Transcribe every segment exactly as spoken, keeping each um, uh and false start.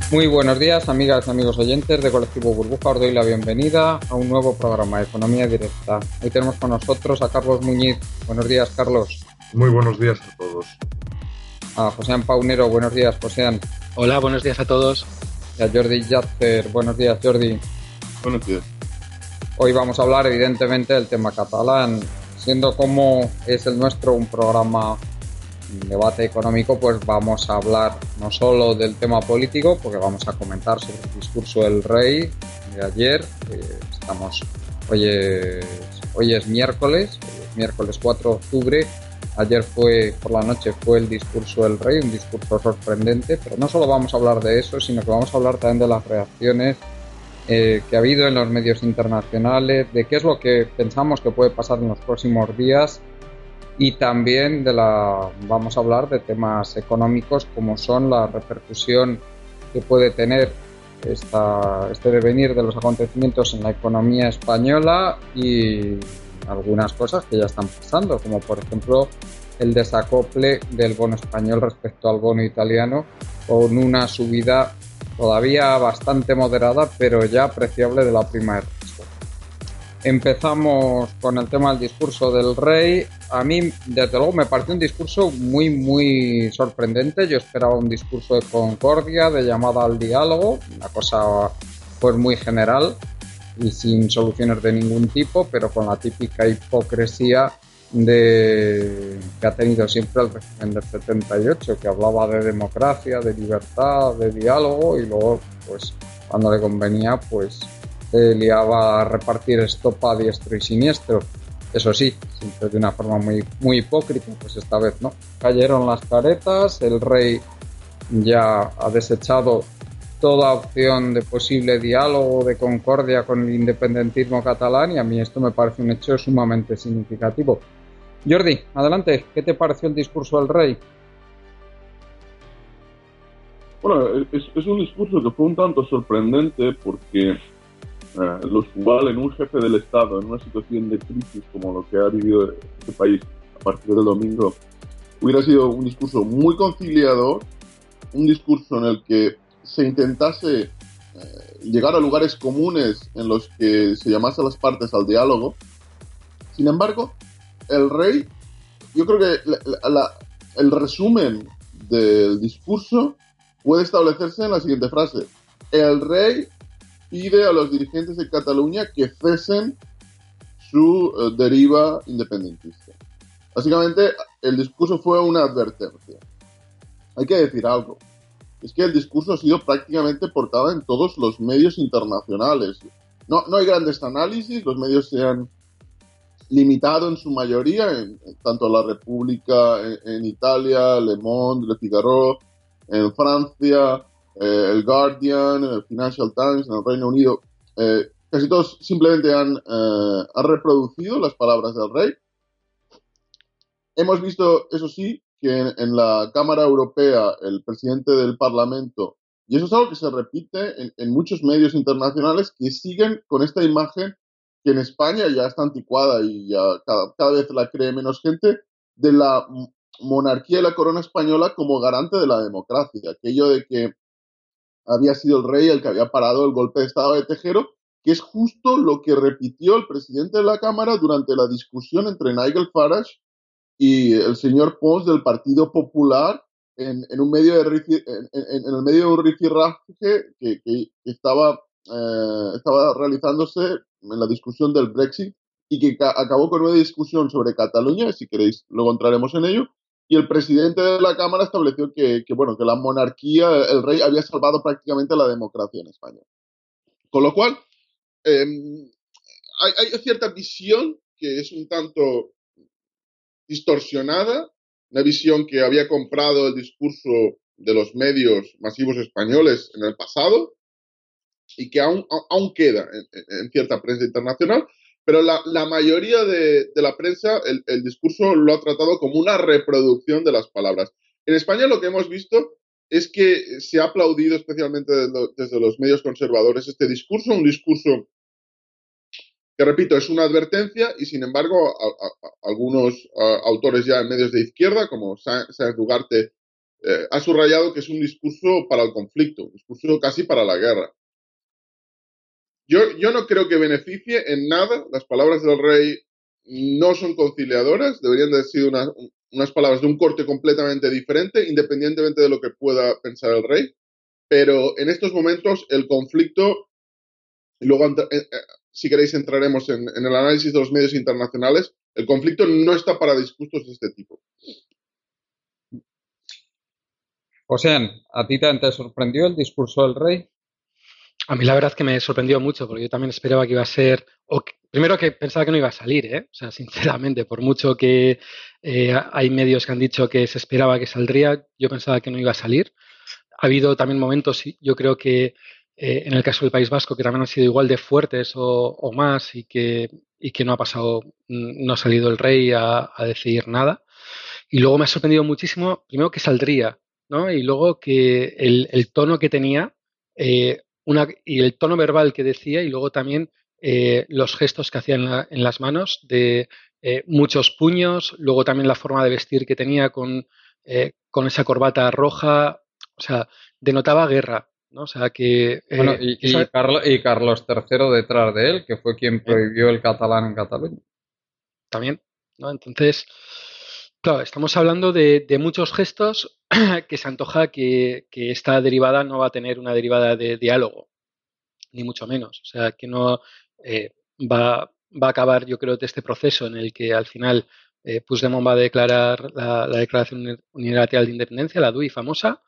Muy buenos días, amigas y amigos oyentes de Colectivo Burbuja. Os doy la bienvenida a un nuevo programa de Economía Directa. Hoy tenemos con nosotros a Carlos Muñiz. Buenos días, Carlos. Muy buenos días a todos. A Joséan Paunero. Buenos días, Joséan. Hola, buenos días a todos. Y a Jordi Yatzer. Buenos días, Jordi. Buenos días. Hoy vamos a hablar, evidentemente, del tema catalán. Siendo como es el nuestro un programa un debate económico, pues vamos a hablar no solo del tema político, porque vamos a comentar sobre el discurso del rey de ayer. Eh, estamos, hoy es, hoy es miércoles, hoy es miércoles cuatro de octubre. Ayer fue, por la noche, fue el discurso del rey, un discurso sorprendente, pero no solo vamos a hablar de eso, sino que vamos a hablar también de las reacciones eh, que ha habido en los medios internacionales, de qué es lo que pensamos que puede pasar en los próximos días. Y también de la vamos a hablar de temas económicos como son la repercusión que puede tener esta, este devenir de los acontecimientos en la economía española y algunas cosas que ya están pasando, como por ejemplo el desacople del bono español respecto al bono italiano, con una subida todavía bastante moderada pero ya apreciable de la prima de riesgo. Empezamos con el tema del discurso del rey. A mí, desde luego, me pareció un discurso muy, muy sorprendente. Yo esperaba un discurso de concordia, de llamada al diálogo, una cosa pues muy general y sin soluciones de ningún tipo, pero con la típica hipocresía de que ha tenido siempre el régimen del setenta y ocho, que hablaba de democracia, de libertad, de diálogo, y luego, pues, cuando le convenía, pues se liaba a repartir estopa a diestro y siniestro. Eso sí, siempre de una forma muy, muy hipócrita, pues esta vez no. Cayeron las caretas, el rey ya ha desechado toda opción de posible diálogo, de concordia con el independentismo catalán, y a mí esto me parece un hecho sumamente significativo. Jordi, adelante, ¿qué te pareció el discurso del rey? Bueno, es, es un discurso que fue un tanto sorprendente porque eh, lo usual en un jefe del Estado, en una situación de crisis como lo que ha vivido este país a partir del domingo, hubiera sido un discurso muy conciliador, un discurso en el que se intentase eh, llegar a lugares comunes en los que se llamase a las partes al diálogo. Sin embargo, el rey, yo creo que la, la, la, el resumen del discurso puede establecerse en la siguiente frase. El rey pide a los dirigentes de Cataluña que cesen su uh, deriva independentista. Básicamente, el discurso fue una advertencia. Hay que decir algo. Es que el discurso ha sido prácticamente portada en todos los medios internacionales. No, no hay grandes análisis, los medios se han limitado en su mayoría, en, en tanto La República en, en Italia, Le Monde, Le Figaro, en Francia, eh, el Guardian, el Financial Times, en el Reino Unido, eh, casi todos simplemente han, eh, han reproducido las palabras del rey. Hemos visto, eso sí, que en, en la Cámara Europea el presidente del Parlamento, y eso es algo que se repite en, en muchos medios internacionales, que siguen con esta imagen que en España ya está anticuada y ya cada, cada vez la cree menos gente, de la monarquía y la corona española como garante de la democracia. Aquello de que había sido el rey el que había parado el golpe de estado de Tejero, que es justo lo que repitió el presidente de la Cámara durante la discusión entre Nigel Farage y el señor Pons del Partido Popular en, en un medio de en, en, en el medio de un rifirrafe que, que, que estaba, eh, estaba realizándose en la discusión del Brexit y que acabó con una discusión sobre Cataluña, si queréis luego entraremos en ello, y el presidente de la Cámara estableció que, que, bueno, que la monarquía, el rey, había salvado prácticamente la democracia en España. Con lo cual, eh, hay, hay cierta visión que es un tanto distorsionada, una visión que había comprado el discurso de los medios masivos españoles en el pasado y que aún, aún queda en, en cierta prensa internacional, pero la, la mayoría de, de, la prensa el, el discurso lo ha tratado como una reproducción de las palabras. En España lo que hemos visto es que se ha aplaudido especialmente desde, desde los medios conservadores este discurso, un discurso que, repito, es una advertencia y, sin embargo, a, a, a algunos a, autores ya en medios de izquierda, como Sáenz Ugarte eh, ha subrayado que es un discurso para el conflicto, un discurso casi para la guerra. Yo, yo no creo que beneficie en nada. Las palabras del rey no son conciliadoras, deberían de haber sido una, unas palabras de un corte completamente diferente, independientemente de lo que pueda pensar el rey. Pero en estos momentos el conflicto, y luego eh, eh, si queréis entraremos en, en el análisis de los medios internacionales, el conflicto no está para discursos de este tipo. José, ¿a ti te sorprendió el discurso del rey? A mí la verdad que me sorprendió mucho, porque yo también esperaba que iba a ser, o que, primero que pensaba que no iba a salir, ¿eh? O sea, sinceramente, por mucho que eh, hay medios que han dicho que se esperaba que saldría, yo pensaba que no iba a salir. Ha habido también momentos, yo creo que eh, en el caso del País Vasco, que también han sido igual de fuertes o, o más y que, y que no ha pasado, no ha salido el rey a, a decidir nada. Y luego me ha sorprendido muchísimo, primero que saldría, ¿no? Y luego que el, el tono que tenía, eh, una, y el tono verbal que decía, y luego también eh, los gestos que hacía en, la, en las manos, de eh, muchos puños, luego también la forma de vestir que tenía con, eh, con esa corbata roja, o sea, denotaba guerra, ¿no? O sea, que... Bueno, Eh, y, y, esa, Carlo, y Carlos tercero detrás de él, que fue quien ¿eh? prohibió el catalán en Cataluña. También, ¿no? Entonces, claro, estamos hablando de, de muchos gestos que se antoja que, que esta derivada no va a tener una derivada de diálogo, ni mucho menos. O sea, que no eh, va, va a acabar, yo creo, de este proceso en el que al final eh, Puigdemont va a declarar la, la Declaración Unilateral de Independencia, la D U I famosa,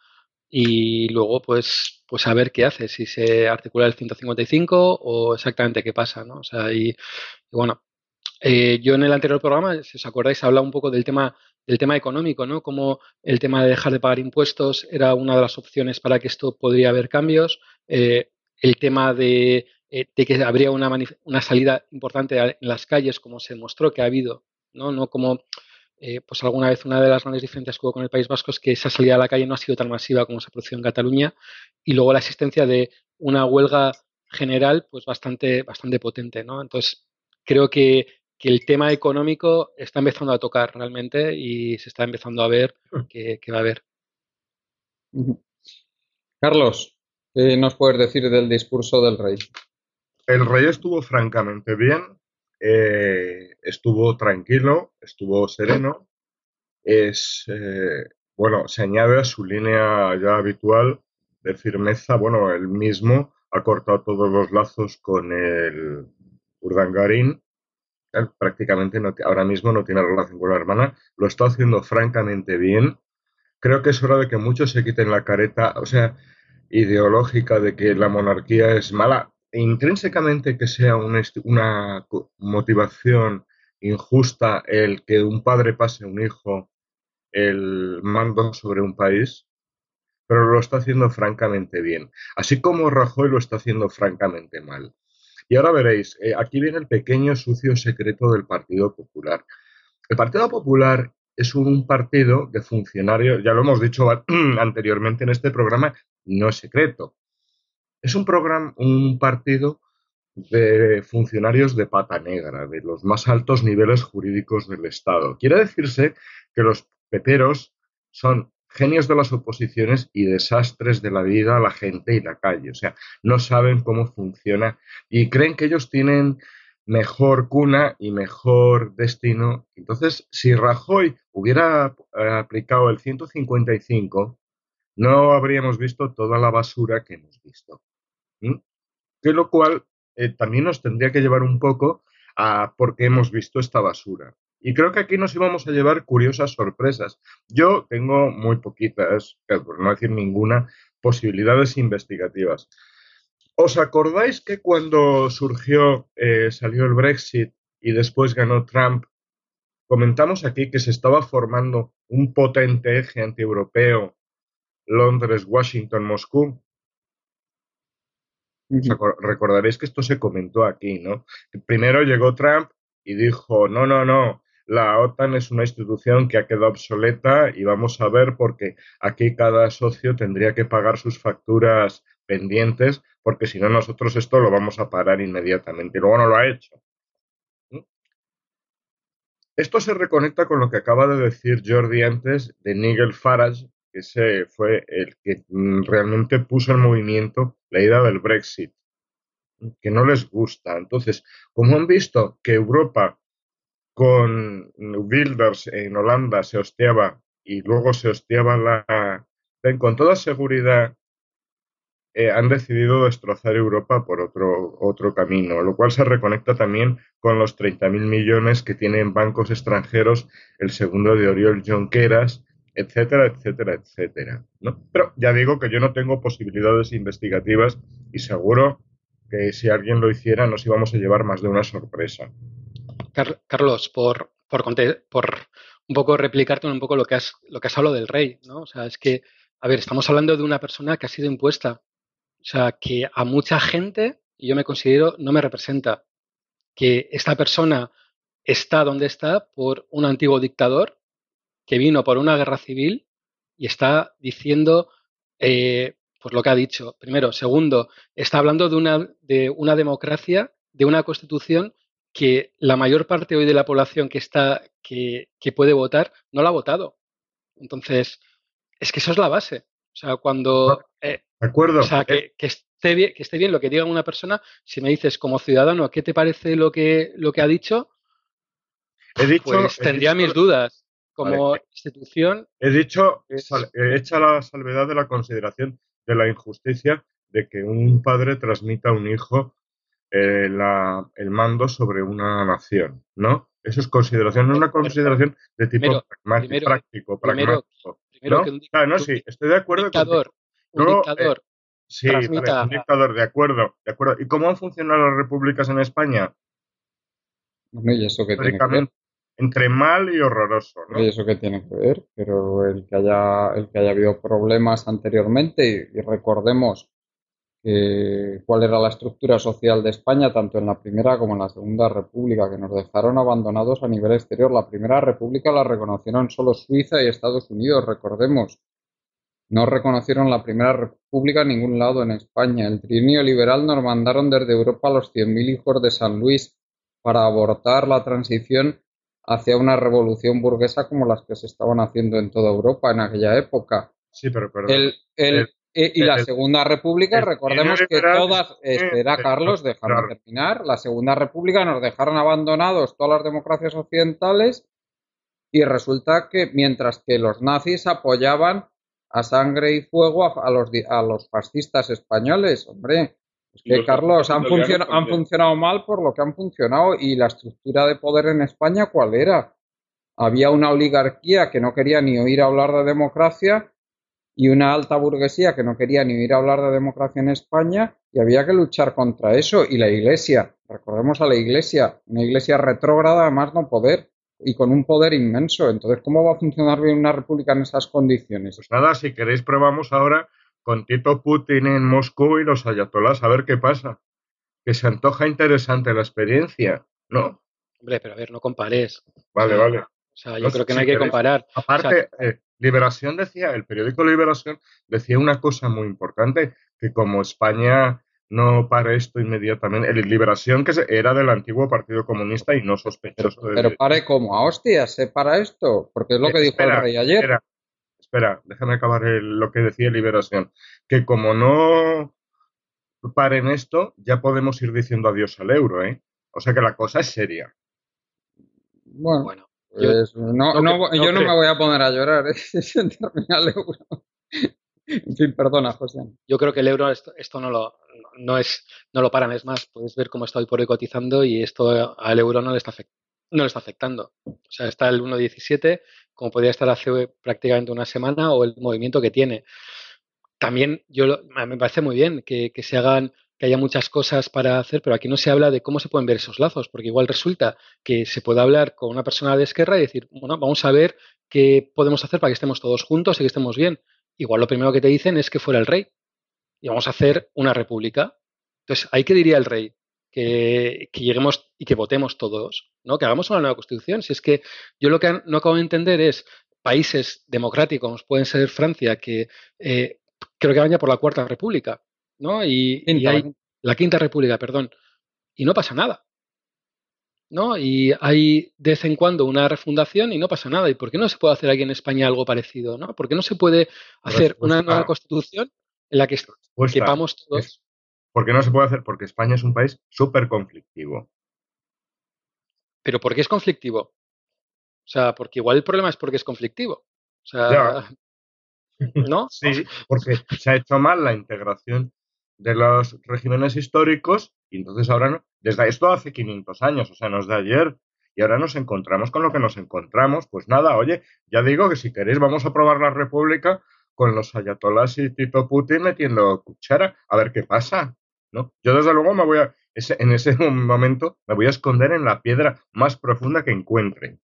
y luego pues, pues a ver qué hace, si se articula el ciento cincuenta y cinco o exactamente qué pasa, ¿no? O sea, y, y bueno, eh, yo en el anterior programa, si os acordáis, hablaba un poco del tema, del tema económico, ¿no? Como el tema de dejar de pagar impuestos era una de las opciones para que esto podría haber cambios. Eh, el tema de, eh, de que habría una, una salida importante en las calles, como se demostró que ha habido, ¿no? No como, eh, pues alguna vez una de las grandes diferencias que hubo con el País Vasco es que esa salida a la calle no ha sido tan masiva como se produjo en Cataluña, y luego la existencia de una huelga general, pues bastante, bastante potente, ¿no? Entonces, creo que que el tema económico está empezando a tocar realmente y se está empezando a ver que, que va a haber. Carlos, ¿qué nos puedes decir del discurso del rey? El rey estuvo francamente bien, eh, estuvo tranquilo, estuvo sereno. Es, eh, bueno, se añade a su línea ya habitual de firmeza. Bueno, él mismo ha cortado todos los lazos con el Urdangarín. Él prácticamente no, ahora mismo no tiene relación con la hermana. Lo está haciendo francamente bien. Creo que es hora de que muchos se quiten la careta, o sea, ideológica de que la monarquía es mala. E intrínsecamente que sea una, una motivación injusta el que un padre pase a un hijo el mando sobre un país, pero lo está haciendo francamente bien. Así como Rajoy lo está haciendo francamente mal. Y ahora veréis, eh, aquí viene el pequeño sucio secreto del Partido Popular. El Partido Popular es un partido de funcionarios, ya lo hemos dicho anteriormente en este programa, no es secreto. Es un, programa, un partido de funcionarios de pata negra, de los más altos niveles jurídicos del Estado. Quiere decirse que los peperos son genios de las oposiciones y desastres de la vida, la gente y la calle. O sea, no saben cómo funciona y creen que ellos tienen mejor cuna y mejor destino. Entonces, si Rajoy hubiera aplicado el ciento cincuenta y cinco, no habríamos visto toda la basura que hemos visto. ¿Mm? Que lo cual eh, también nos tendría que llevar un poco a por qué hemos visto esta basura. Y creo que aquí nos íbamos a llevar curiosas sorpresas. Yo tengo muy poquitas, por no decir ninguna, posibilidades investigativas. ¿Os acordáis que cuando surgió, eh, salió el Brexit y después ganó Trump, comentamos aquí que se estaba formando un potente eje antieuropeo, Londres, Washington, Moscú? Recordaréis que esto se comentó aquí, ¿no? Primero llegó Trump y dijo, no, no, no, la OTAN es una institución que ha quedado obsoleta y vamos a ver porque aquí cada socio tendría que pagar sus facturas pendientes porque si no nosotros esto lo vamos a parar inmediatamente. Y luego no lo ha hecho. ¿Mm? Esto se reconecta con lo que acaba de decir Jordi antes de Nigel Farage, Ese fue el que mm, realmente puso en movimiento la idea del Brexit, que no les gusta. Entonces, como han visto que Europa con Wilders en Holanda se hostiaba y luego se hostiaba la... Con toda seguridad eh, han decidido destrozar Europa por otro, otro camino, lo cual se reconecta también con los treinta mil millones que tienen bancos extranjeros, el segundo de Oriol Junqueras, etcétera, etcétera, etcétera, ¿no? Pero ya digo que yo no tengo posibilidades investigativas y seguro que si alguien lo hiciera nos íbamos a llevar más de una sorpresa. Car Carlos, por, por, por un poco replicarte un poco lo que has, lo que has hablado del rey, ¿no? O sea, es que, a ver, estamos hablando de una persona que ha sido impuesta. O sea, que a mucha gente, y yo me considero, no me representa. Que esta persona está donde está por un antiguo dictador que vino por una guerra civil y está diciendo eh, pues lo que ha dicho. Primero. Segundo, está hablando de una, de una democracia, de una constitución que la mayor parte hoy de la población que está, que, que puede votar, no la ha votado. Entonces, es que eso es la base. O sea, cuando eh, ¿De acuerdo? o sea, que, que, esté bien, que esté bien lo que diga una persona, si me dices como ciudadano, ¿qué te parece lo que, lo que ha dicho? He dicho, Pues he tendría dicho, mis dudas. Como vale, institución, he dicho, es, sal, he hecho la salvedad de la consideración de la injusticia de que un padre transmita a un hijo eh, la, el mando sobre una nación, ¿no? Eso es consideración, no una consideración de tipo primero, pragmático, primero, práctico, primero, pragmático, primero que ¿no? un, Claro, no, que un sí, estoy de acuerdo dictador, contigo. un No, eh, dictador sí, vale, un transmita. dictador, de acuerdo, de acuerdo. ¿Y cómo han funcionado las repúblicas en España? Bueno, ¿y eso qué tiene que ver? Históricamente, entre mal y horroroso, ¿Y ¿no? eso qué tiene que ver? Pero el que haya, el que haya habido problemas anteriormente, y, y recordemos que, cuál era la estructura social de España, tanto en la Primera como en la Segunda República, que nos dejaron abandonados a nivel exterior. La Primera República la reconocieron solo Suiza y Estados Unidos, recordemos. No reconocieron la Primera República en ningún lado en España. El trienio liberal nos mandaron desde Europa los cien mil hijos de San Luis para abortar la transición hacia una revolución burguesa como las que se estaban haciendo en toda Europa en aquella época. Sí, pero perdón. El, el, El, eh, y la el, Segunda República, el trienio recordemos que liberal es todas, eh, espera de- no, Carlos, déjame claro, terminar, la Segunda República nos dejaron abandonados todas las democracias occidentales y resulta que mientras que los nazis apoyaban a sangre y fuego a, a los, a los fascistas españoles, hombre, es Y que los fascistas Carlos, han, italianos funcion, han también. funcionado mal por lo que han funcionado y la estructura de poder en España, ¿cuál era? Había una oligarquía que no quería ni oír hablar de democracia y una alta burguesía que no quería ni oír hablar de democracia en España y había que luchar contra eso. Y la Iglesia, recordemos a la Iglesia, una Iglesia retrógrada a más no poder y con un poder inmenso. Entonces, ¿cómo va a funcionar bien una república en esas condiciones? pues nada, si queréis probamos ahora con Tito Putin en Moscú y los ayatolás, a ver qué pasa. Que se antoja interesante la experiencia, ¿no? Hombre, pero a ver, no compares. O Vale, sea, vale. o sea, No, yo creo que no si hay que queréis. comparar. O sea, Aparte, eh, Liberación decía, el periódico Liberación decía una cosa muy importante, que como España no para esto inmediatamente, el Liberación que era del antiguo Partido Comunista y no Pero, sospechoso pero de... pare como a hostias, ¿se para esto? Porque es lo Eh, que dijo el espera, rey ayer. espera, espera, déjame acabar el- lo que decía Liberación, que como no paren esto, ya podemos ir diciendo adiós al euro, ¿eh? O sea que la cosa es seria. Bueno, bueno, yo pues no, no, no, no yo no me creo. voy a poner a llorar, ¿eh? Si en termina el euro. En fin, perdona, José. Yo creo que el euro esto, esto no lo no es no lo paran, es más, puedes ver cómo está hoy por hoy cotizando y esto al euro no le está afect, no le está afectando. O sea, está el uno coma diecisiete como podría estar hace prácticamente una semana o el movimiento que tiene. También yo lo- me parece muy bien que, que se hagan que haya muchas cosas para hacer, pero aquí no se habla de cómo se pueden ver esos lazos, porque igual resulta que se puede hablar con una persona de Esquerra y decir, bueno, vamos a ver qué podemos hacer para que estemos todos juntos y que estemos bien. Igual lo primero que te dicen es que fuera el rey y vamos a hacer una república. Entonces, ¿ahí qué diría el rey? Que, que lleguemos y que votemos todos, ¿no? Que hagamos una nueva constitución. Si es que yo lo que no acabo de entender es países democráticos, como pueden ser Francia, que eh, creo que van ya por la cuarta república, ¿no? Y, y Pinta la hay la quinta república, perdón, y no pasa nada. ¿no? Y hay de vez en cuando una refundación y no pasa nada. ¿Y por qué no se puede hacer aquí en España algo parecido, ¿no? ¿Por qué no se puede hacer una nueva Respuesta, constitución en la que respuesta quepamos es, todos? ¿por qué no se puede hacer? Porque España es un país súper conflictivo. ¿Pero por qué es conflictivo? O sea, porque igual el problema es porque es conflictivo. O Ya, sea, ¿no? sí, porque se ha hecho mal la integración de los regímenes históricos y entonces ahora no, desde esto hace quinientos años, o sea, no es de ayer, y ahora nos encontramos con lo que nos encontramos. Pues nada, oye, ya digo que si queréis vamos a probar la república con los ayatolás y Tito Putin metiendo cuchara, a ver qué pasa, ¿no? Yo desde luego me voy a, ese, en ese momento me voy a esconder en la piedra más profunda que encuentre.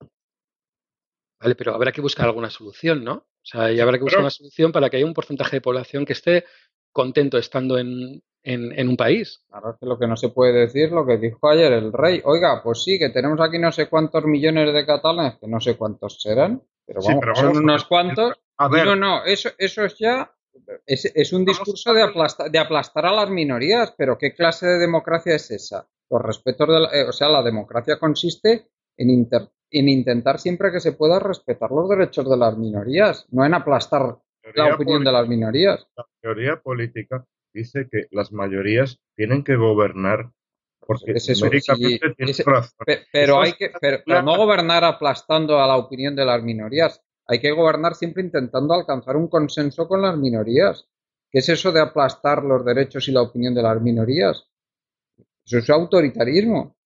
Vale, pero habrá que buscar alguna solución, ¿no? O sea, y Sí, habrá que buscar pero una solución para que haya un porcentaje de población que esté contento estando en, en, en un país. Claro, es que lo que no se puede decir, lo que dijo ayer el rey, oiga, pues sí, que tenemos aquí no sé cuántos millones de catalanes, que no sé cuántos serán, pero sí, vamos, pero que son vamos a unos ver. cuantos, A y no, ver, no, eso, eso es ya, es, es un vamos discurso a de, ver. aplasta- de aplastar a las minorías, pero ¿qué clase de democracia es esa? Los respetos de la- eh, o sea, la democracia consiste en, inter- en intentar siempre que se pueda respetar los derechos de las minorías, no en aplastar la Teoría opinión de las minorías. La teoría política dice que las mayorías tienen que gobernar Pues porque es eso, si, numéricamente tienen ese- razón. pe- pero Eso hay es que, pero, pero la no gobernar aplastando a la opinión de las minorías. Hay que gobernar siempre intentando alcanzar un consenso con las minorías. ¿Qué es eso de aplastar los derechos y la opinión de las minorías? Eso es autoritarismo.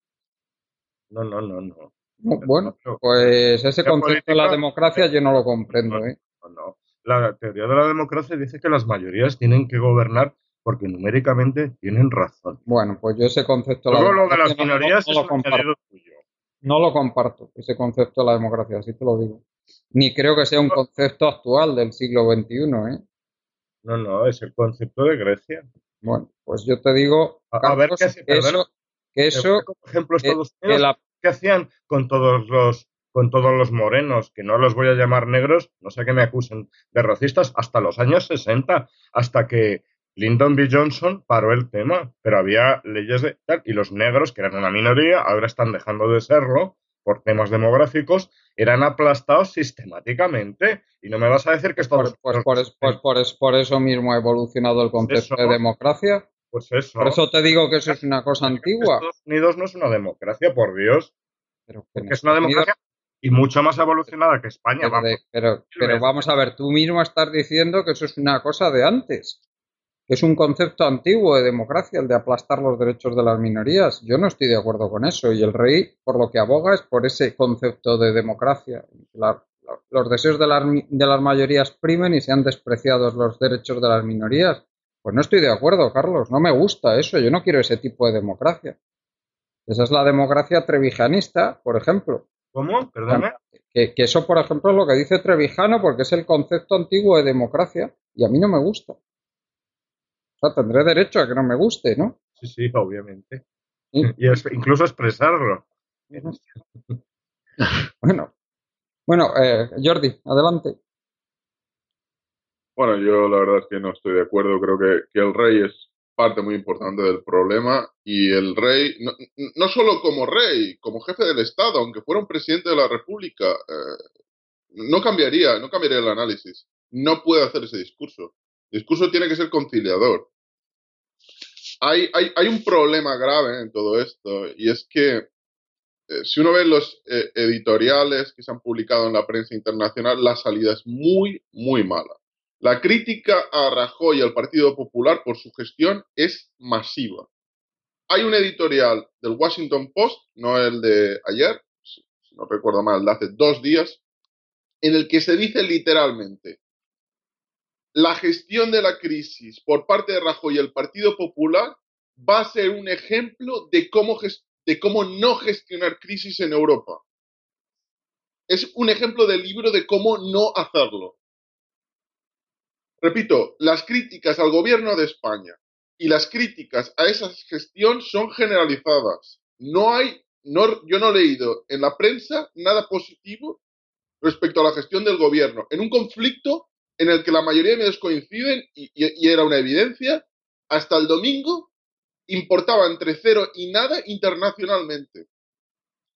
No, no, no, no. No, Perdona, bueno, pero la pues ese teoría concepto de la política democracia dice, yo no lo no, comprendo, ¿eh? no, no. La teoría de la democracia dice que las mayorías tienen que gobernar porque numéricamente tienen razón. Bueno, pues yo ese concepto de la Luego lo de democracia las no, no- minorías no es lo un comparto. añadido tuyo. No lo comparto, ese concepto de la democracia, así te lo digo. Ni creo que sea un concepto actual del siglo veintiuno, ¿eh? No, no, es el concepto de Grecia. Bueno, pues yo te digo, A, a ver qué Carlos, hace, que perdona, eso, que te pongo eso, como ejemplo que, Estados que Unidos, la, ¿qué hacían con todos los con todos los morenos, que no los voy a llamar negros, no sé que me acusen de racistas, hasta los años sesenta, hasta que Lyndon B. Johnson paró el tema, pero había leyes de tal, y los negros, que eran una minoría, ahora están dejando de serlo por temas demográficos, eran aplastados sistemáticamente. Y no me vas a decir que pues Estados por, pues Unidos por, es- pues por, es- por eso mismo ha evolucionado el pues eso, concepto de democracia. pues Por eso. eso te digo que eso es una cosa Te digo que antigua. Estados Unidos no es una democracia, por Dios. Pero que en Porque es una Estados Unidos, democracia y mucho más evolucionada que España, pero, vamos, de- pero, mil pero vamos veces. a ver, tú mismo estás diciendo que eso es una cosa de antes, que es un concepto antiguo de democracia, el de aplastar los derechos de las minorías. Yo no estoy de acuerdo con eso y el rey por lo que aboga es por ese concepto de democracia. La- la- los deseos de las, de las mayorías primen y sean despreciados los derechos de las minorías. Pues no estoy de acuerdo, Carlos, no me gusta eso, yo no quiero ese tipo de democracia. Esa es la democracia trevijanista, por ejemplo. ¿Cómo? Bueno, Perdone. que, que eso, por ejemplo, es lo que dice Trevijano porque es el concepto antiguo de democracia y a mí no me gusta. O sea, tendré derecho a que no me guste, ¿no? Sí, sí, obviamente. Sí. Y es, incluso expresarlo. Ujú. Bueno, bueno, eh, Jordi, adelante. Bueno, yo la verdad es que no estoy de acuerdo. Creo que, que el rey es parte muy importante del problema y el rey, no, no solo como rey, como jefe del Estado, aunque fuera un presidente de la República, eh, no cambiaría, no cambiaría el análisis. No puede hacer ese discurso. El discurso tiene que ser conciliador. Hay, hay, hay un problema grave en todo esto y es que eh, si uno ve los eh, editoriales que se han publicado en la prensa internacional, la salida es muy, muy mala. La crítica a Rajoy y al Partido Popular por su gestión es masiva. Hay un editorial del Washington Post, no el de ayer, si no recuerdo mal, de hace dos días, en el que se dice literalmente: la gestión de la crisis por parte de Rajoy y el Partido Popular va a ser un ejemplo de cómo, de cómo no gestionar crisis en Europa. Es un ejemplo del libro de cómo no hacerlo. Repito, las críticas al gobierno de España y las críticas a esa gestión son generalizadas. No hay, no, yo no he leído en la prensa nada positivo respecto a la gestión del gobierno, en un conflicto en el que la mayoría de medios coinciden y, y, y era una evidencia. Hasta el domingo importaba entre cero y nada internacionalmente.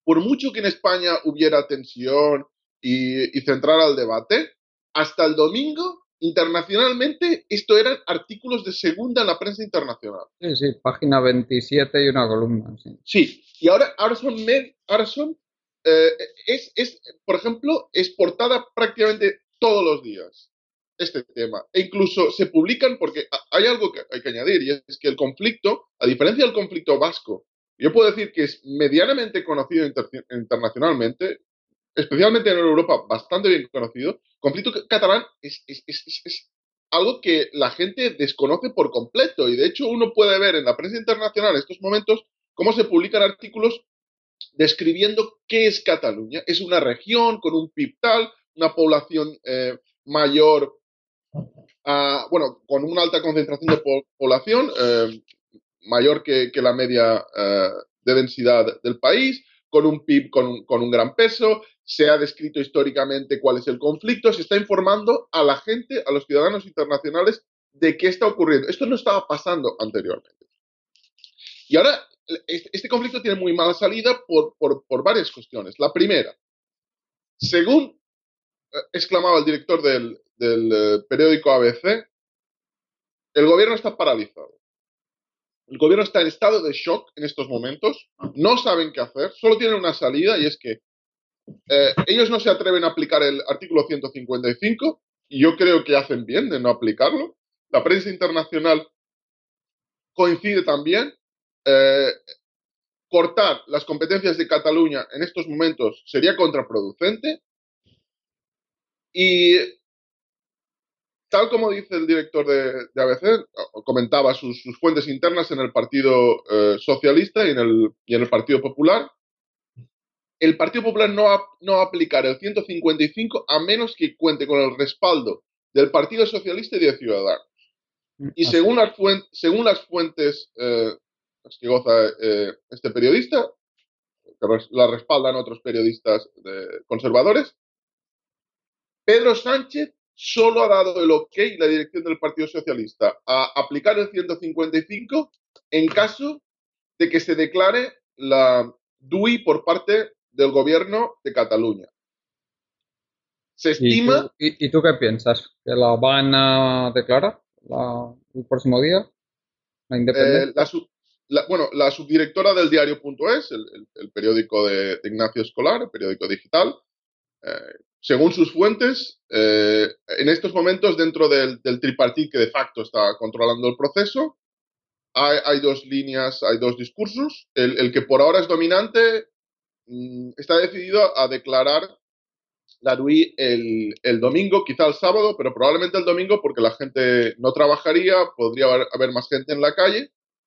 por mucho que en España hubiera tensión y, y centrara el debate, hasta el domingo, internacionalmente, esto eran artículos de segunda en la prensa internacional. Sí, sí, página veintisiete y una columna. Sí, sí y ahora, ahora son, med, ahora son eh, es, es, por ejemplo, es portada prácticamente todos los días este tema. E incluso se publican, porque hay algo que hay que añadir, y es que el conflicto, a diferencia del conflicto vasco, yo puedo decir que es medianamente conocido inter internacionalmente, especialmente en Europa, bastante bien conocido. El conflicto catalán es, es, es, es, es algo que la gente desconoce por completo, y de hecho uno puede ver en la prensa internacional en estos momentos cómo se publican artículos describiendo qué es Cataluña. Es una región con un P I B tal, una población eh, mayor, uh, bueno, con una alta concentración de po población, eh, mayor que, que, la media eh, de densidad del país, con un P I B con un, con un gran peso, se ha descrito históricamente cuál es el conflicto, se está informando a la gente, a los ciudadanos internacionales, de qué está ocurriendo. Esto no estaba pasando anteriormente. Y ahora, este, este conflicto tiene muy mala salida por, por, por varias cuestiones. La primera, según eh, exclamaba el director del, del eh, periódico A B C, el gobierno está paralizado. El gobierno está en estado de shock en estos momentos, no saben qué hacer, solo tienen una salida, y es que eh, ellos no se atreven a aplicar el artículo ciento cincuenta y cinco, y yo creo que hacen bien de no aplicarlo. La prensa internacional coincide también. Eh, cortar las competencias de Cataluña en estos momentos sería contraproducente, y tal como dice el director de, de A B C, comentaba sus, sus fuentes internas en el Partido eh, Socialista y en el, y en el Partido Popular, el Partido Popular no va no a aplicar el ciento cincuenta y cinco a menos que cuente con el respaldo del Partido Socialista y de Ciudadanos. Y según las fuentes, según las fuentes eh, las que goza eh, este periodista, que la respaldan otros periodistas de, conservadores, Pedro Sánchez solo ha dado el ok, la dirección del Partido Socialista, a aplicar el ciento cincuenta y cinco en caso de que se declare la D U I por parte del gobierno de Cataluña. Se estima... ¿Y tú, y, y tú qué piensas? ¿Que la van a declarar la, el próximo día? ¿La independencia? Eh, la, sub, la, bueno, la subdirectora del diario.es, el, el, el periódico de, de Ignacio Escolar, el periódico digital, eh, según sus fuentes, eh, en estos momentos dentro del, del tripartit que de facto está controlando el proceso, hay, hay dos líneas, hay dos discursos. El, el que por ahora es dominante mmm, está decidido a declarar la D U I el, el domingo, quizá el sábado, pero probablemente el domingo porque la gente no trabajaría, podría haber, haber más gente en la calle.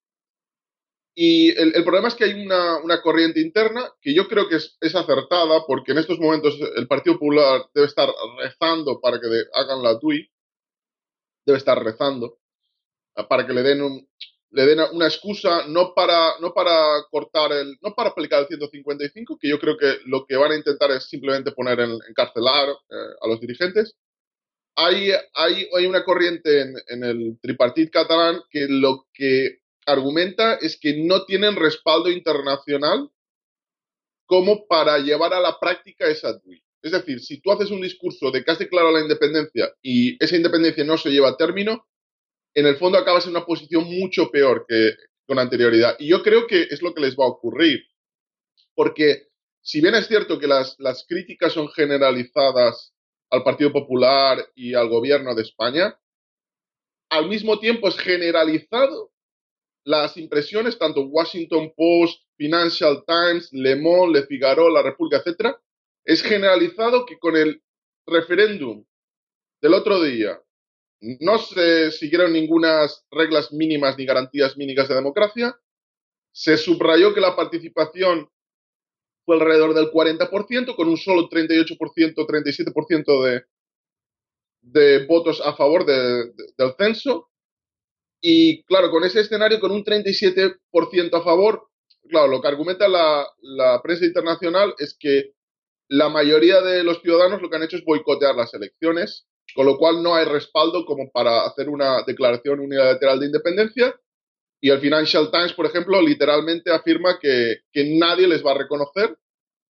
Y el, el problema es que hay una, una corriente interna que yo creo que es, es acertada, porque en estos momentos el Partido Popular debe estar rezando para que de, hagan la D U I, debe estar rezando para que le den un, le den una excusa, no para, no para cortar el, no para aplicar el ciento cincuenta y cinco, que yo creo que lo que van a intentar es simplemente poner en, encarcelar eh, a los dirigentes. Hay, hay, hay una corriente en, en el tripartit catalán que lo que argumenta es que no tienen respaldo internacional como para llevar a la práctica esa D U I. Es decir, si tú haces un discurso de que has declarado la independencia y esa independencia no se lleva a término, en el fondo acabas en una posición mucho peor que con anterioridad. Y yo creo que es lo que les va a ocurrir. Porque si bien es cierto que las, las críticas son generalizadas al Partido Popular y al gobierno de España, al mismo tiempo es generalizado las impresiones, tanto Washington Post, Financial Times, Le Monde, Le Figaro, La República, etcétera, es generalizado que con el referéndum del otro día no se siguieron ninguna reglas mínimas ni garantías mínimas de democracia, se subrayó que la participación fue alrededor del cuarenta por ciento, con un solo treinta y ocho por ciento, treinta y siete por ciento de, de votos a favor de, de, del censo. Y claro, con ese escenario, con un treinta y siete por ciento a favor, claro, lo que argumenta la, la prensa internacional es que la mayoría de los ciudadanos lo que han hecho es boicotear las elecciones, con lo cual no hay respaldo como para hacer una declaración unilateral de independencia. Y el Financial Times, por ejemplo, literalmente afirma que, que nadie les va a reconocer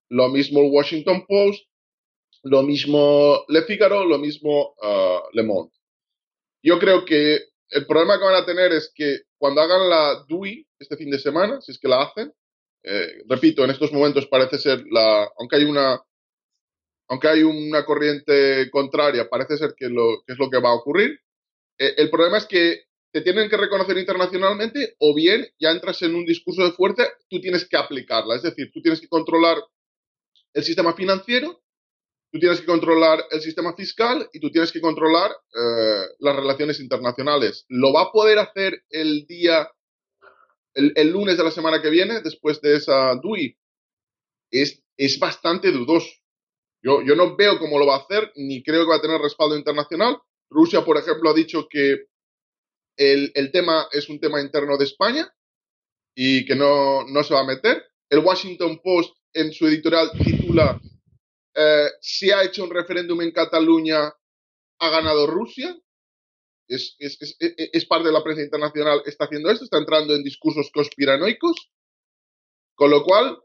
lo mismo el Washington Post, lo mismo Le Figaro, lo mismo uh, Le Monde. Yo creo que el problema que van a tener es que cuando hagan la D U I este fin de semana, si es que la hacen, eh, repito, en estos momentos parece ser la, aunque hay una, aunque hay una corriente contraria, parece ser que, lo, que es lo que va a ocurrir. Eh, el problema es que te tienen que reconocer internacionalmente o bien ya entras en un discurso de fuerza, tú tienes que aplicarla, es decir, tú tienes que controlar el sistema financiero, tú tienes que controlar el sistema fiscal y tú tienes que controlar eh, las relaciones internacionales. ¿Lo va a poder hacer el día, el, el lunes de la semana que viene, después de esa D U I? Es, es bastante dudoso. Yo, yo no veo cómo lo va a hacer, ni creo que va a tener respaldo internacional. Rusia, por ejemplo, ha dicho que el, el tema es un tema interno de España y que no, no se va a meter. El Washington Post en su editorial titula eh, si ha hecho un referéndum en Cataluña, ha ganado Rusia. Es, es, es, es parte de la prensa internacional, está haciendo esto, está entrando en discursos conspiranoicos, con lo cual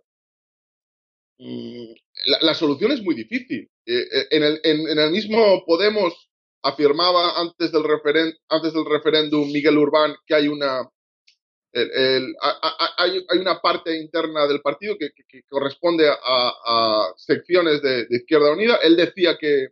la, la solución es muy difícil. Eh, en, el, en, en el mismo Podemos afirmaba antes del, referen, antes del referéndum Miguel Urbán que hay una el, el, hay, hay una parte interna del partido que, que, que corresponde a, a secciones de, de Izquierda Unida. Él decía que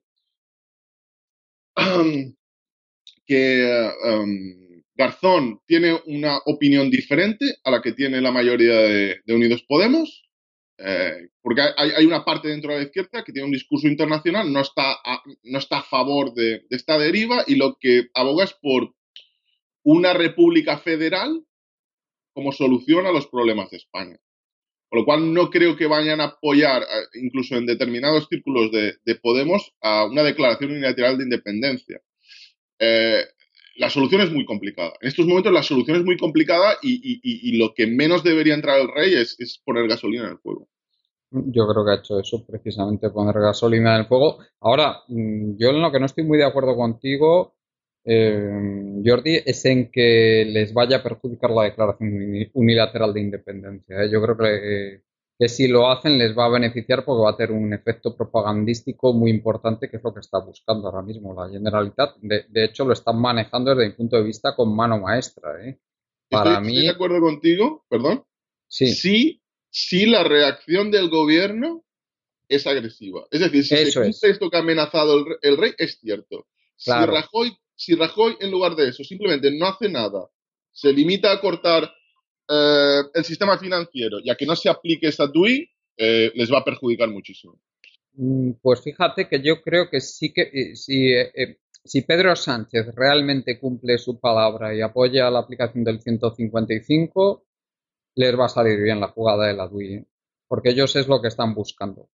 um, que um, Garzón tiene una opinión diferente a la que tiene la mayoría de, de Unidos Podemos, eh, porque hay, hay una parte dentro de la izquierda que tiene un discurso internacional, no está a, no está a favor de, de esta deriva y lo que aboga es por una república federal como solución a los problemas de España. Con lo cual no creo que vayan a apoyar, incluso en determinados círculos de, de Podemos, a una declaración unilateral de independencia. Eh, la solución es muy complicada. En estos momentos la solución es muy complicada y, y, y, y lo que menos debería entrar el rey es, es poner gasolina en el fuego. Yo creo que ha hecho eso, precisamente poner gasolina en el fuego. Ahora, yo en lo que no estoy muy de acuerdo contigo, eh, Jordi, es en que les vaya a perjudicar la declaración unilateral de independencia. ¿eh? Yo creo que, que si lo hacen les va a beneficiar porque va a tener un efecto propagandístico muy importante, que es lo que está buscando ahora mismo la Generalitat. De, de hecho, lo están manejando desde mi punto de vista con mano maestra. ¿eh? Para estoy, mí, estoy de acuerdo contigo, perdón. Sí. Sí, sí la reacción del gobierno es agresiva. Es decir, si eso se cumple es. esto que ha amenazado el, el rey, es cierto. Claro. Si Rajoy, si Rajoy, en lugar de eso, simplemente no hace nada, se limita a cortar eh, el sistema financiero, ya que no se aplique esa D U I, eh, les va a perjudicar muchísimo. Pues fíjate que yo creo que sí que si, eh, si Pedro Sánchez realmente cumple su palabra y apoya la aplicación del ciento cincuenta y cinco, les va a salir bien la jugada de la D U I, ¿eh? Porque ellos es lo que están buscando.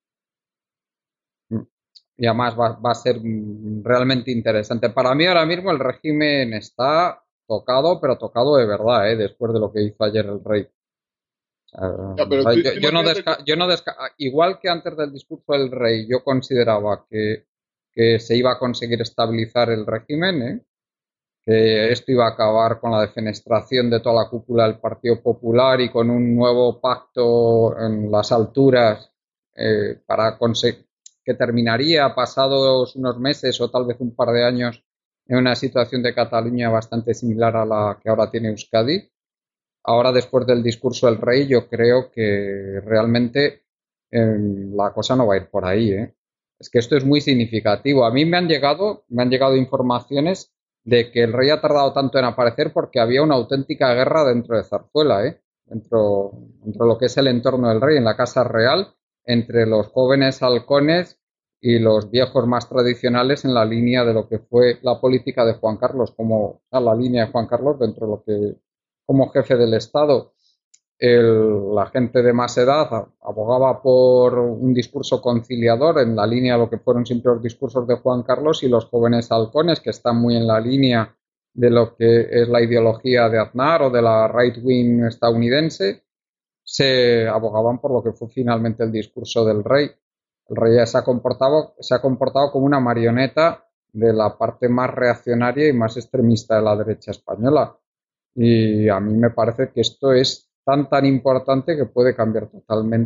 Y además va, va a ser realmente interesante. Para mí ahora mismo el régimen está tocado, pero tocado de verdad, ¿eh? Después de lo que hizo ayer el rey. Uh, ya, pero tú, yo, yo, no desca yo no desca igual que antes del discurso del rey, yo consideraba que, que se iba a conseguir estabilizar el régimen, ¿eh? Que esto iba a acabar con la defenestración de toda la cúpula del Partido Popular y con un nuevo pacto en las alturas eh, para conseguir que terminaría pasados unos meses o tal vez un par de años en una situación de Cataluña bastante similar a la que ahora tiene Euskadi. Ahora, después del discurso del rey, yo creo que realmente eh, la cosa no va a ir por ahí, ¿eh? Es que esto es muy significativo. A mí me han llegado, me han llegado informaciones de que el rey ha tardado tanto en aparecer porque había una auténtica guerra dentro de Zarzuela, ¿eh? Dentro, dentro de lo que es el entorno del rey, en la Casa Real, entre los jóvenes halcones y los viejos más tradicionales en la línea de lo que fue la política de Juan Carlos, como a la línea de Juan Carlos dentro de lo que como jefe del Estado. El, la gente de más edad abogaba por un discurso conciliador en la línea de lo que fueron siempre los discursos de Juan Carlos, y los jóvenes halcones, que están muy en la línea de lo que es la ideología de Aznar o de la right wing estadounidense, se abogaban por lo que fue finalmente el discurso del rey. El rey se ha comportado, se ha comportado como una marioneta de la parte más reaccionaria y más extremista de la derecha española. Y a mí me parece que esto es tan tan importante que puede cambiar totalmente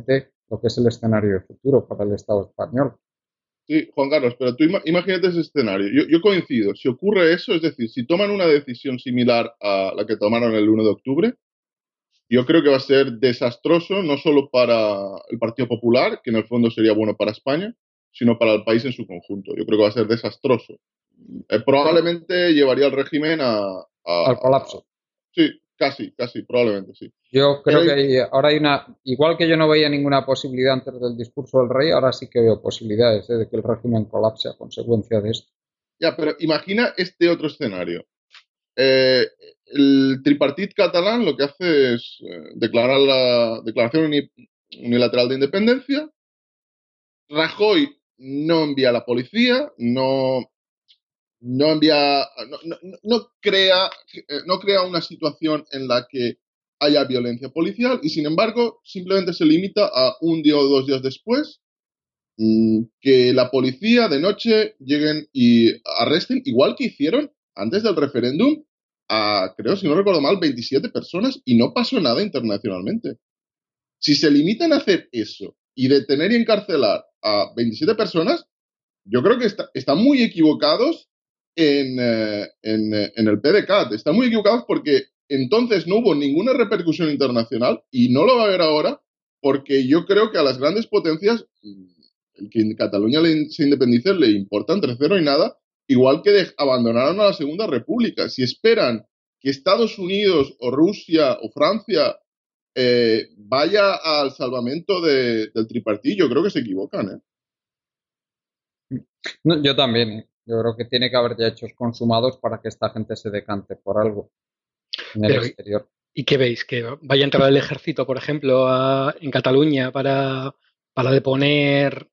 lo que es el escenario de futuro para el Estado español. Sí, Juan Carlos, pero tú ima- imagínate ese escenario. Yo, yo coincido. Si ocurre eso, es decir, si toman una decisión similar a la que tomaron el uno de octubre, yo creo que va a ser desastroso no solo para el Partido Popular, que en el fondo sería bueno para España, sino para el país en su conjunto. Yo creo que va a ser desastroso. Eh, probablemente llevaría al régimen a, a- Al colapso. Sí, casi, casi, probablemente sí. Yo creo Pero, que hay- ahora hay una, igual que yo no veía ninguna posibilidad antes del discurso del rey, ahora sí que veo posibilidades, ¿eh?, de que el régimen colapse a consecuencia de esto. ya, pero imagina este otro escenario. Eh, el tripartit catalán lo que hace es eh, declarar la declaración uni- unilateral de independencia. Rajoy no envía a la policía, no, no envía, no, no- no crea, eh, no crea una situación en la que haya violencia policial y sin embargo simplemente se limita a un día o dos días después mm, que la policía de noche lleguen y arresten, igual que hicieron antes del referéndum, a, creo, si no recuerdo mal, veintisiete personas y no pasó nada internacionalmente. Si se limitan a hacer eso y detener y encarcelar a veintisiete personas, yo creo que está- están muy equivocados en, eh, en, eh, en el P D C A T. Están muy equivocados porque entonces no hubo ninguna repercusión internacional y no lo va a haber ahora porque yo creo que a las grandes potencias, mm, el que en Cataluña le- se independice le importa entre cero y nada, igual que de- abandonaron a la Segunda República. Si esperan que Estados Unidos o Rusia o Francia eh, vaya al salvamento de- del tripartillo, yo creo que se equivocan, ¿eh? No, yo también, ¿eh? Yo creo que tiene que haber ya hechos consumados para que esta gente se decante por algo en el Pero, exterior. ¿y qué veis? ¿Que vaya a entrar el ejército, por ejemplo, a- en Cataluña para, para deponer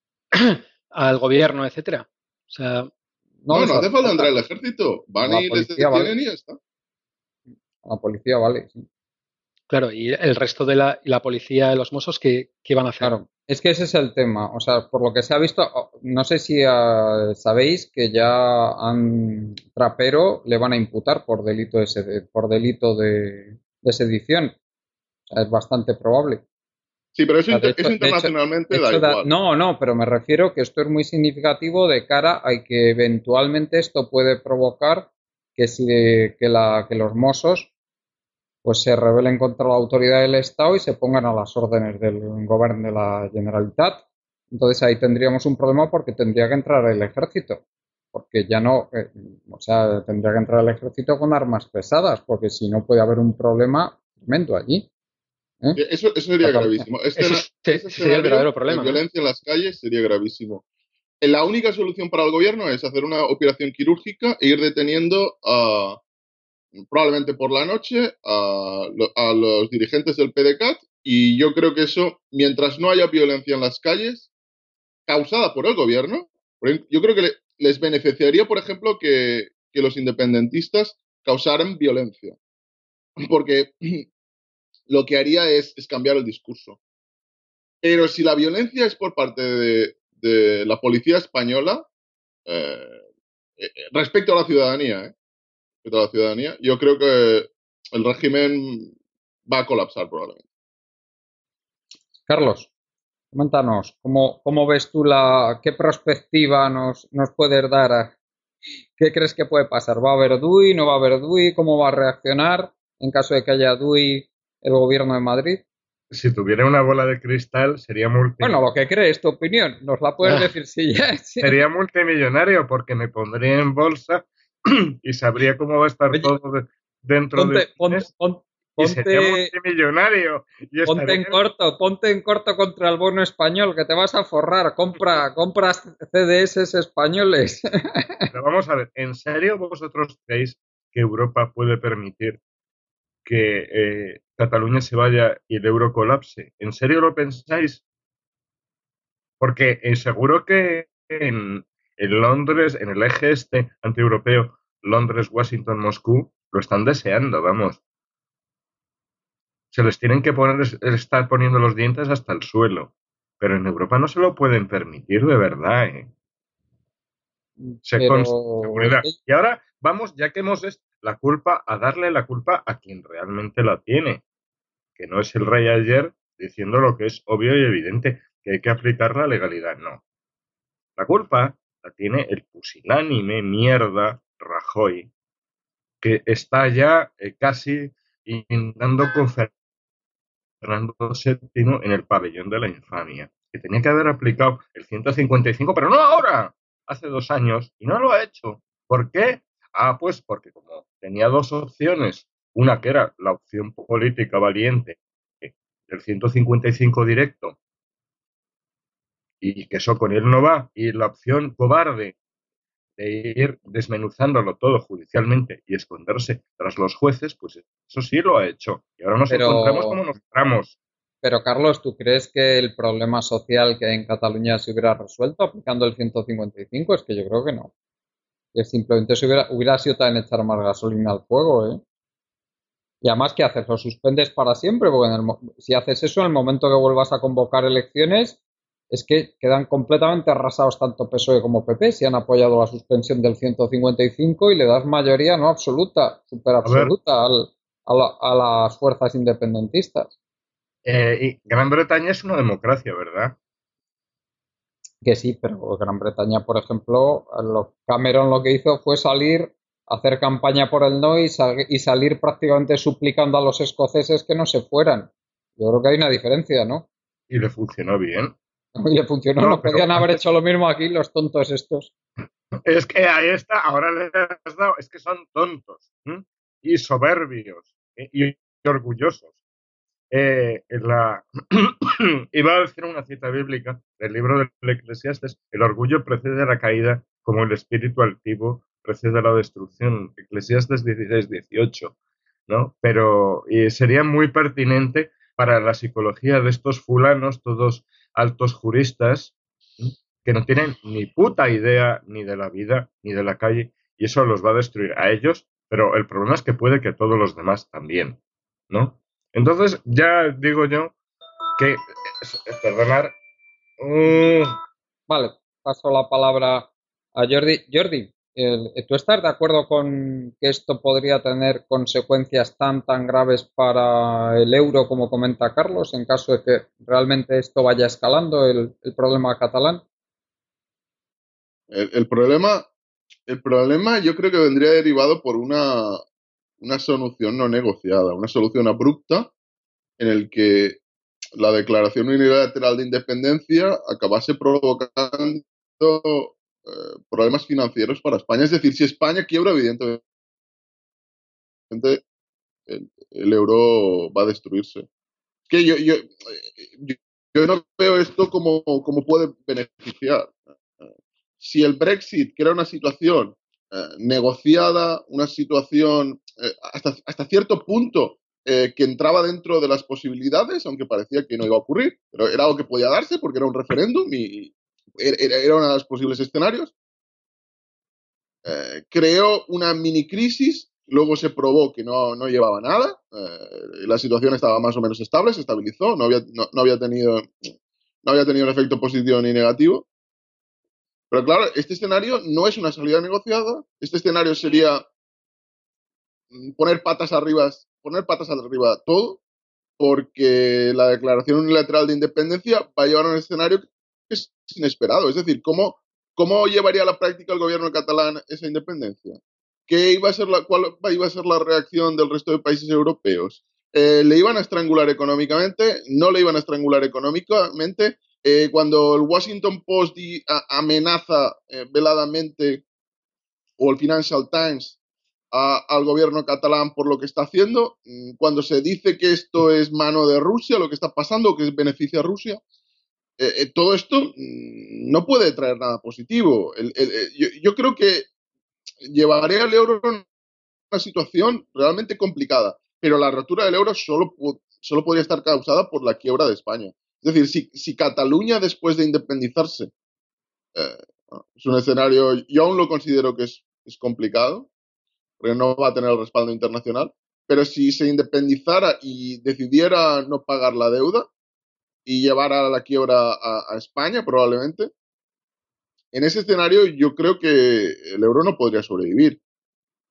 al gobierno, etcétera? O sea, No No, les no hace hace falta entrar falta. al ejército. Van La y les policía vale. detienen y ya está. La policía vale, sí. claro, y el resto de la, y la policía, los Mossos, ¿qué, qué van a hacer? Claro, es que ese es el tema. O sea, por lo que se ha visto, oh, no sé si ah, sabéis que ya han Trapero le van a imputar por delito de, sed- por delito de, de sedición. O sea, es bastante probable. Sí, pero O eso, sea, de inter- hecho, eso de hecho, de internacionalmente da hecho da- igual. no, no, pero me refiero que esto es muy significativo de cara a que eventualmente esto puede provocar que si que la que los Mossos pues se rebelen contra la autoridad del Estado y se pongan a las órdenes del gobierno de la Generalitat. Entonces ahí tendríamos un problema porque tendría que entrar el ejército, porque ya no, eh, o sea, tendría que entrar el ejército con armas pesadas, porque si no puede haber un problema tremendo allí, ¿eh? Sí, Eso, eso sería Cataluña. gravísimo. Eso Escena- es- ese ese sería el verdadero escenario de problema, ¿no? violencia en las calles sería gravísimo. Eh, La única solución para el gobierno es hacer una operación quirúrgica e ir deteniendo a, probablemente por la noche a, lo- a los dirigentes del P D C A T y yo creo que eso, mientras no haya violencia en las calles causada por el gobierno, por ejemplo, yo creo que le- les beneficiaría, por ejemplo, que, que los independentistas causaran violencia, porque lo que haría es, es cambiar el discurso. Pero si la violencia es por parte de, de la policía española, eh, eh, respecto a la ciudadanía, ¿eh? Respecto a la ciudadanía, yo creo que el régimen va a colapsar probablemente. Carlos, coméntanos, ¿cómo, cómo ves tú la, qué perspectiva nos, nos puedes dar? A, ¿qué crees que puede pasar? ¿Va a haber D U I? ¿No va a haber D U I? ¿Cómo va a reaccionar en caso de que haya D U I el gobierno de Madrid? Si tuviera una bola de cristal, sería Bueno, multimillonario. lo que crees, tu opinión, nos la puedes decir si ya. Sí. Sería multimillonario porque me pondría en bolsa y sabría cómo va a estar Oye, todo de- dentro de ponte, un ponte, mes ponte, y sería ponte, multimillonario y ponte estaría en en- corto, ponte en corto contra el bono español, que te vas a forrar. Compra, compras C D S españoles. Pero vamos a ver, ¿en serio vosotros creéis que Europa puede permitir que eh, Cataluña se vaya y el euro colapse? ¿En serio lo pensáis? Porque eh, seguro que en, en Londres, en el eje este antieuropeo, Londres, Washington, Moscú, lo están deseando, vamos. Se les tienen que poner, estar poniendo los dientes hasta el suelo. Pero en Europa no se lo pueden permitir de verdad, ¿eh? Se con Pero es seguridad. que Y ahora vamos, ya que hemos es la culpa, a darle la culpa a quien realmente la tiene, que no es el rey ayer diciendo lo que es obvio y evidente, que hay que aplicar la legalidad. No. La culpa la tiene el pusilánime mierda Rajoy, que está ya eh, casi intentando con Fernando séptimo en el pabellón de la infamia, que tenía que haber aplicado el ciento cincuenta y cinco, pero no ahora, hace dos años, y no lo ha hecho. ¿Por qué? Ah, pues porque como tenía dos opciones, una que era la opción política valiente del ciento cincuenta y cinco directo, y que eso con él no va, y la opción cobarde de ir desmenuzándolo todo judicialmente y esconderse tras los jueces, pues eso sí lo ha hecho. Y ahora nos encontramos Pero, como nos encontramos. pero Carlos, ¿tú crees que el problema social que hay en Cataluña se hubiera resuelto aplicando el ciento cincuenta y cinco? Es que yo creo que no. Que simplemente se hubiera, hubiera sido también echar más gasolina al fuego, ¿eh? Y además, ¿qué haces? ¿Lo suspendes para siempre? Porque en el mo- si haces eso, en el momento que vuelvas a convocar elecciones, es que quedan completamente arrasados tanto P S O E como P P si han apoyado la suspensión del ciento cincuenta y cinco y le das mayoría no absoluta, super A ver, absoluta al- a, la- a las fuerzas independentistas. eh, y Gran Bretaña es una democracia, ¿verdad? Que sí, pero Gran Bretaña, por ejemplo, lo- Cameron lo que hizo fue salir, hacer campaña por el no y, sal- y salir prácticamente suplicando a los escoceses que no se fueran. Yo creo que hay una diferencia, ¿no? Y le funcionó bien. Y le funcionó, No, no pero podían haber hecho lo mismo aquí los tontos estos. es que ahí está, ahora le has dado, es que son tontos, ¿m? Y soberbios, ¿eh? y, y orgullosos. Eh, en la... Iba a decir una cita bíblica del libro del Eclesiastes: el orgullo precede la caída, como el espíritu altivo precede la destrucción. Eclesiastes dieciséis dieciocho, ¿no? Pero y sería muy pertinente para la psicología de estos fulanos, todos altos juristas, ¿m? Que no tienen ni puta idea ni de la vida ni de la calle, y eso los va a destruir a ellos, pero el problema es que puede que todos los demás también, ¿no? Entonces, ya digo yo que, perdonar, uh, Vale, paso la palabra a Jordi. Jordi, el- ¿tú estás de acuerdo con que esto podría tener consecuencias tan tan graves para el euro como comenta Carlos, en caso de que realmente esto vaya escalando el, el problema catalán? El, el problema, el problema yo creo que vendría derivado por una, una solución no negociada, una solución abrupta en el que la declaración unilateral de independencia acabase provocando eh, problemas financieros para España. Es decir, si España quiebra, evidentemente el, el euro va a destruirse. Es que yo, yo, yo, yo no veo esto como, como puede beneficiar. Si el Brexit, que era una situación eh, negociada, una situación eh, hasta, hasta cierto punto eh, que entraba dentro de las posibilidades, aunque parecía que no iba a ocurrir, pero era algo que podía darse porque era un referéndum y era, era uno de los posibles escenarios, eh, creó una mini crisis, luego se probó que no, no llevaba nada, eh, la situación estaba más o menos estable, se estabilizó, no había, no, no había tenido, no había tenido un efecto positivo ni negativo. Pero claro, este escenario no es una salida negociada. Este escenario sería poner patas arriba, poner patas arriba todo, porque la declaración unilateral de independencia va a llevar a un escenario que es inesperado. Es decir, ¿cómo, cómo llevaría a la práctica el gobierno catalán esa independencia? ¿Qué iba a ser la, ¿Cuál iba a ser la reacción del resto de países europeos? Eh, ¿Le iban a estrangular económicamente? ¿No le iban a estrangular económicamente? Eh, cuando el Washington Post di, a, amenaza eh, veladamente, o el Financial Times, a, al gobierno catalán por lo que está haciendo, cuando se dice que esto es mano de Rusia, lo que está pasando, que beneficia a Rusia, eh, eh, todo esto mmm, no puede traer nada positivo. El, el, el, yo, yo creo que llevaría al euro a una situación realmente complicada, pero la rotura del euro solo, solo podría estar causada por la quiebra de España. Es decir, si, si Cataluña, después de independizarse, eh, es un escenario, yo aún lo considero que es, es complicado, porque no va a tener el respaldo internacional, pero si se independizara y decidiera no pagar la deuda y llevar a la quiebra a, a España, probablemente, en ese escenario yo creo que el euro no podría sobrevivir,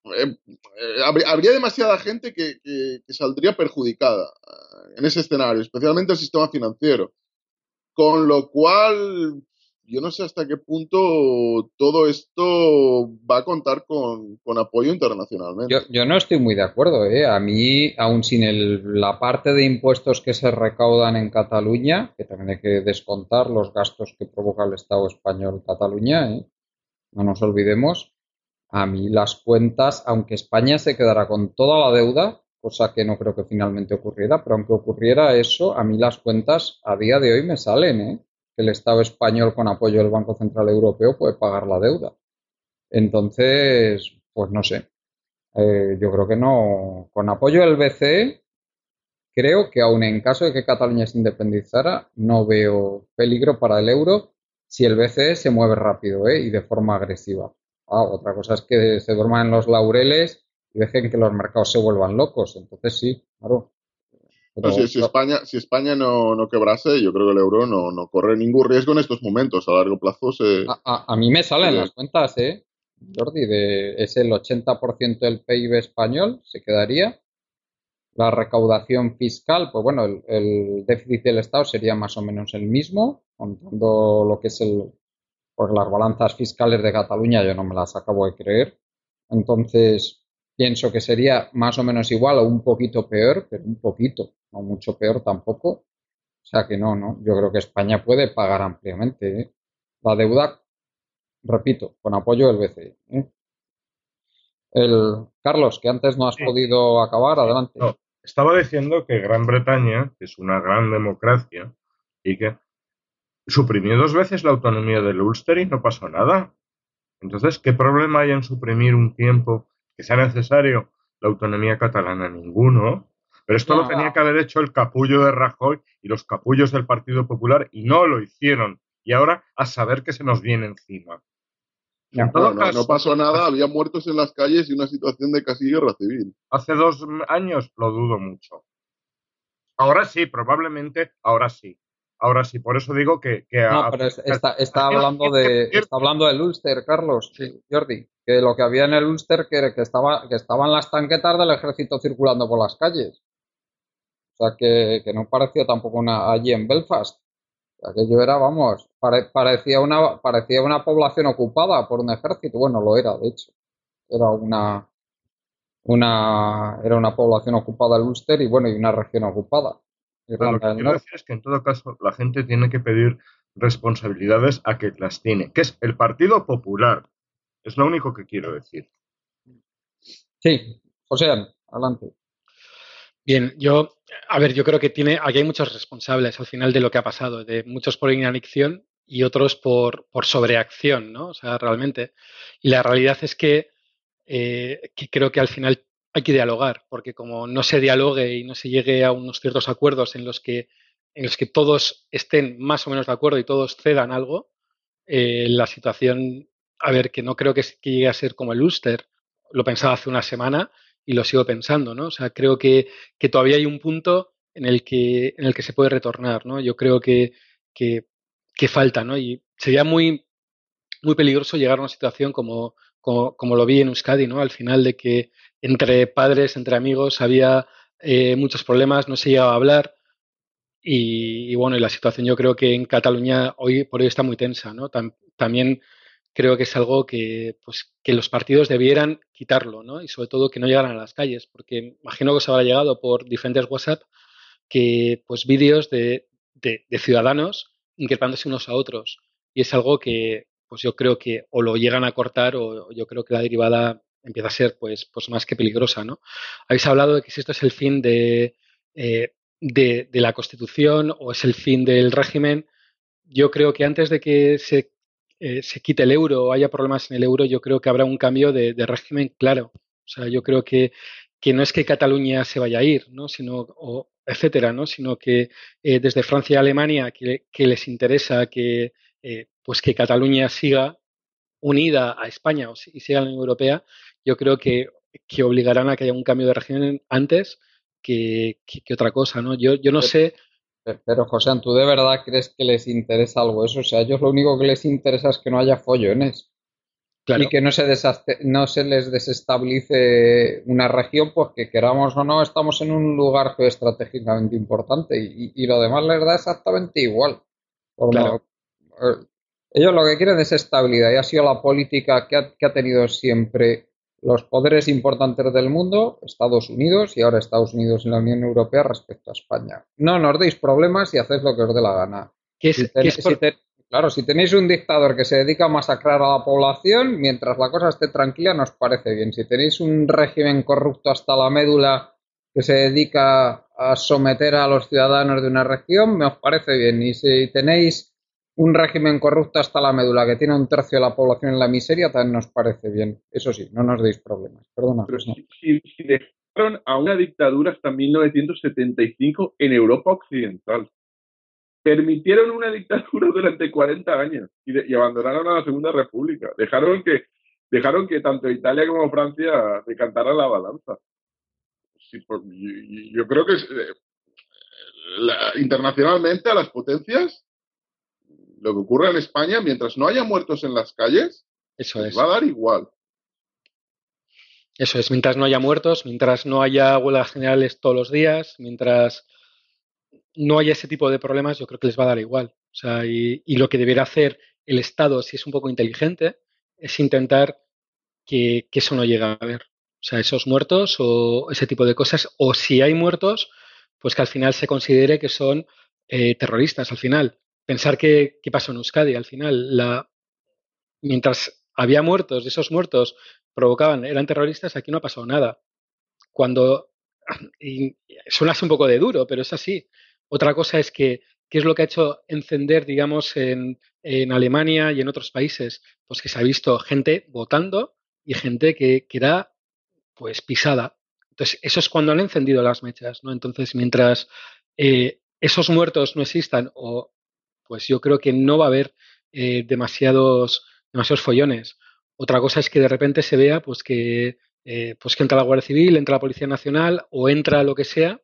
eh, eh, habría, habría demasiada gente que, que, que saldría perjudicada eh, en ese escenario, especialmente el sistema financiero. Con lo cual, yo no sé hasta qué punto todo esto va a contar con, con apoyo Yo, internacionalmente. yo no estoy muy de acuerdo, ¿eh? A mí, aun sin el- la parte de impuestos que se recaudan en Cataluña, que también hay que descontar los gastos que provoca el Estado español en Cataluña, ¿eh? No nos olvidemos, a mí las cuentas, aunque España se quedara con toda la deuda, cosa que no creo que finalmente ocurriera, pero aunque ocurriera eso, a mí las cuentas a día de hoy me salen, ¿eh? Que el Estado español con apoyo del Banco Central Europeo puede pagar la deuda. Entonces, pues no sé. Eh, yo creo que no. Con apoyo del B C E, creo que aun en caso de que Cataluña se independizara, no veo peligro para el euro si el B C E se mueve rápido, ¿eh? Y de forma agresiva. Ah, otra cosa es que se duerman en los laureles y dejen que los mercados se vuelvan locos. Entonces sí, claro. No, si, Pero, si pero España, si España no, no quebrase, yo creo que el euro no, no corre ningún riesgo en estos momentos. A largo plazo se, a, a- a mí me salen sería. las cuentas, ¿eh? Jordi, de, es el ochenta por ciento del P I B español, se quedaría. La recaudación fiscal, pues bueno, el, el déficit del Estado sería más o menos el mismo, contando lo que es el, pues las balanzas fiscales de Cataluña, yo no me las acabo de creer. Entonces, pienso que sería más o menos igual o un poquito peor, pero un poquito, no mucho peor tampoco. O sea que no, no, yo creo que España puede pagar ampliamente, ¿eh? La deuda, repito, con apoyo del B C E, ¿eh? El, Carlos, que antes no has Sí, podido acabar, sí. adelante. No, estaba diciendo que Gran Bretaña, que es una gran democracia, y que suprimió dos veces la autonomía del Ulster y no pasó nada. Entonces, ¿qué problema hay en suprimir un tiempo que sea necesario la autonomía catalana? Ninguno. Pero esto lo Ya, tenía que haber hecho el capullo de Rajoy y los capullos del Partido Popular y no lo hicieron. Y ahora a saber qué se nos viene encima. En ya. No, todo no, no caso, pasó nada, había muertos en las calles y una situación de casi guerra civil. hace dos años lo dudo mucho. Ahora sí, probablemente, ahora sí. Ahora sí, por eso digo que, que No, a, pero es- a, está, está a hablando ciencia de, está cierta, hablando del Ulster, Carlos, Sí. Jordi, que lo que había en el Ulster que, que estaba, que estaban las tanquetas del ejército circulando por las calles. O sea que, que no parecía tampoco una allí en Belfast. Aquello era, vamos, pare- parecía una, parecía una población ocupada por un ejército. Bueno, lo era, de hecho. Era una, una, era una población ocupada el Ulster y bueno, y una región ocupada, lo Irlanda que del quiero Norte. decir es que en todo caso la gente tiene que pedir responsabilidades a que las tiene, que es el Partido Popular. Es lo único que quiero decir. Sí, José, adelante. Bien, yo, a ver, yo creo que tiene, aquí hay muchos responsables al final de lo que ha pasado, de muchos por inacción y otros por, por sobreacción, ¿no? O sea, realmente. Y la realidad es que, eh, que creo que al final hay que dialogar, porque como no se dialogue y no se llegue a unos ciertos acuerdos en los que, en los que todos estén más o menos de acuerdo y todos cedan algo, eh, la situación, a ver, que no creo que, que llegue a ser como el Ulster, lo pensaba hace una semana y lo sigo pensando, ¿no? O sea, creo que, que todavía hay un punto en el que, en el que se puede retornar, ¿no? Yo creo que, que, que falta, ¿no? Y sería muy, muy peligroso llegar a una situación como, como, como lo vi en Euskadi, ¿no? Al final de que entre padres, entre amigos, había eh, muchos problemas, no se llegaba a hablar, y, y, bueno, y la situación yo creo que en Cataluña hoy por hoy está muy tensa, ¿no? Tam, también creo que es algo que, pues, que los partidos debieran quitarlo, ¿no? Y sobre todo que no llegaran a las calles, porque imagino que os habrá llegado por diferentes WhatsApp que, pues, vídeos de, de, de ciudadanos increpándose unos a otros. Y es algo que, pues, yo creo que o lo llegan a cortar o yo creo que la derivada empieza a ser, pues, pues más que peligrosa, ¿no? Habéis hablado de que si esto es el fin de, eh, de, de la Constitución o es el fin del régimen. Yo creo que antes de que se, eh, se quite el euro o haya problemas en el euro, yo creo que habrá un cambio de, de régimen claro. O sea, yo creo que, que no es que Cataluña se vaya a ir, ¿no? Sino, o, etcétera, ¿no? Sino que eh, desde Francia y Alemania, que, que les interesa que, eh, pues que Cataluña siga unida a España o si- y siga en la Unión Europea, yo creo que, que obligarán a que haya un cambio de régimen antes que, que, que otra cosa, ¿no? Yo, yo no sé. Pero, José, ¿tú de verdad crees que les interesa algo eso? O sea, a ellos lo único que les interesa es que no haya follones. Claro. Y que no se, desaste- no se les desestabilice una región, porque queramos o no, estamos en un lugar geoestratégicamente importante y, y lo demás les da exactamente igual. Por Claro. mo- eh, Ellos lo que quieren es estabilidad y ha sido la política que ha, que ha tenido siempre los poderes importantes del mundo, Estados Unidos y ahora Estados Unidos y la Unión Europea respecto a España. No nos deis problemas y haced lo que os dé la gana. Que Si es, que ten- es si por... te- claro, si tenéis un dictador que se dedica a masacrar a la población, mientras la cosa esté tranquila, nos parece bien. Si tenéis un régimen corrupto hasta la médula que se dedica a someter a los ciudadanos de una región, me os parece bien. Y si tenéis un régimen corrupto hasta la médula que tiene un tercio de la población en la miseria, también nos parece bien. Eso sí, no nos deis problemas. Perdona, Pero José. si, si, si dejaron a una dictadura hasta mil novecientos setenta y cinco en Europa Occidental, permitieron una dictadura durante cuarenta años y, de, y abandonaron a la Segunda República. Dejaron que, dejaron que tanto Italia como Francia decantaran la balanza. Sí, pues, yo, yo, creo que es, eh, la, internacionalmente a las potencias, lo que ocurre en España, mientras no haya muertos en las calles, Eso les es. va a dar igual. Eso es, mientras no haya muertos, mientras no haya huelgas generales todos los días, mientras no haya ese tipo de problemas, yo creo que les va a dar igual. O sea, y, y lo que deberá hacer el Estado, si es un poco inteligente, es intentar que, que eso no llegue a haber. O sea, esos muertos o ese tipo de cosas, o si hay muertos, pues que al final se considere que son eh, terroristas al final. Pensar que, que pasó en Euskadi al final, la, mientras había muertos, esos muertos provocaban, eran terroristas, aquí no ha pasado nada. Cuando, y suena así un poco de duro, pero es así. Otra cosa es que, ¿qué es lo que ha hecho encender, digamos, en, en Alemania y en otros países? Pues que se ha visto gente votando y gente que, que era, pues, pisada. Entonces, eso es cuando han encendido las mechas, ¿no? Entonces, mientras eh, esos muertos no existan, o pues yo creo que no va a haber eh, demasiados, demasiados follones. Otra cosa es que de repente se vea pues que, eh, pues que entra la Guardia Civil, entra la Policía Nacional o entra lo que sea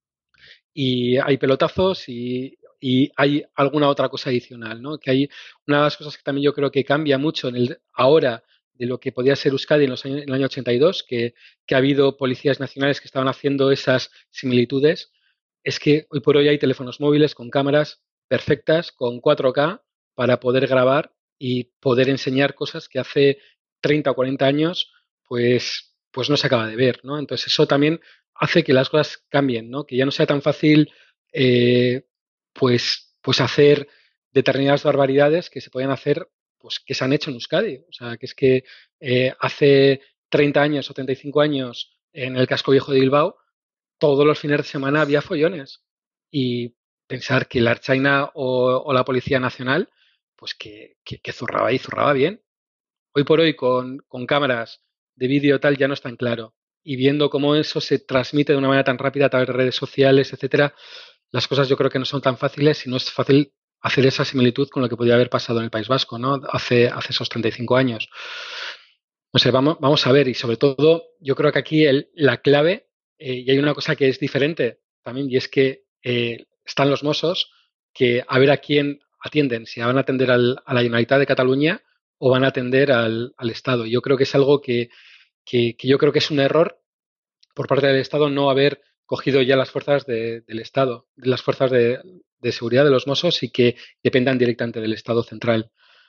y hay pelotazos y, y hay alguna otra cosa adicional, ¿no? Que hay una de las cosas que también yo creo que cambia mucho en el ahora de lo que podía ser Euskadi en, los años, en el año ochenta y dos, que, que ha habido policías nacionales que estaban haciendo esas similitudes, es que hoy por hoy hay teléfonos móviles con cámaras perfectas, con cuatro K, para poder grabar y poder enseñar cosas que hace treinta o cuarenta años pues, pues no se acaba de ver, ¿no? Entonces eso también hace que las cosas cambien, ¿no? Que ya no sea tan fácil eh, pues, pues hacer determinadas barbaridades que se podían hacer, pues que se han hecho en Euskadi. O sea, que es que eh, hace treinta años o treinta y cinco años en el casco viejo de Bilbao, todos los fines de semana había follones. Y pensar que la Ertzaina o, o la Policía Nacional, pues que, que, que zurraba y zurraba bien. Hoy por hoy con, con cámaras de vídeo tal ya no es tan claro. Y viendo cómo eso se transmite de una manera tan rápida a través de redes sociales, etcétera, las cosas yo creo que no son tan fáciles y no es fácil hacer esa similitud con lo que podría haber pasado en el País Vasco, ¿no? Hace, hace esos treinta y cinco años. No sé, vamos, vamos a ver, y sobre todo, yo creo que aquí el, la clave, eh, y hay una cosa que es diferente también, y es que eh, están los Mossos, que a ver a quién atienden, si van a atender al, a la Generalitat de Cataluña o van a atender al, al Estado. Yo creo que es algo que, que, que yo creo que es un error por parte del Estado no haber cogido ya las fuerzas de, del Estado, las fuerzas de, de, seguridad de los Mossos y que dependan directamente del Estado central.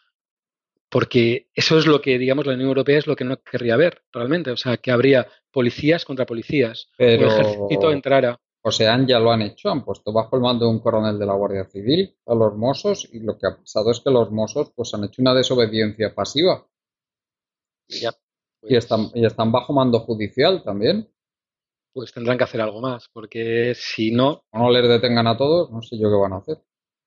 Porque eso es lo que, digamos, la Unión Europea es lo que no querría ver realmente. O sea, que habría policías contra policías o el ejército Pero, entrara. o sea, ya lo han hecho, han puesto bajo el mando de un coronel de la Guardia Civil a los Mossos y lo que ha pasado es que los Mossos pues han hecho una desobediencia pasiva Ya, y están, pues, y están bajo mando judicial también. pues tendrán que hacer algo más, porque si no, O no les detengan a todos, no sé yo qué van a hacer.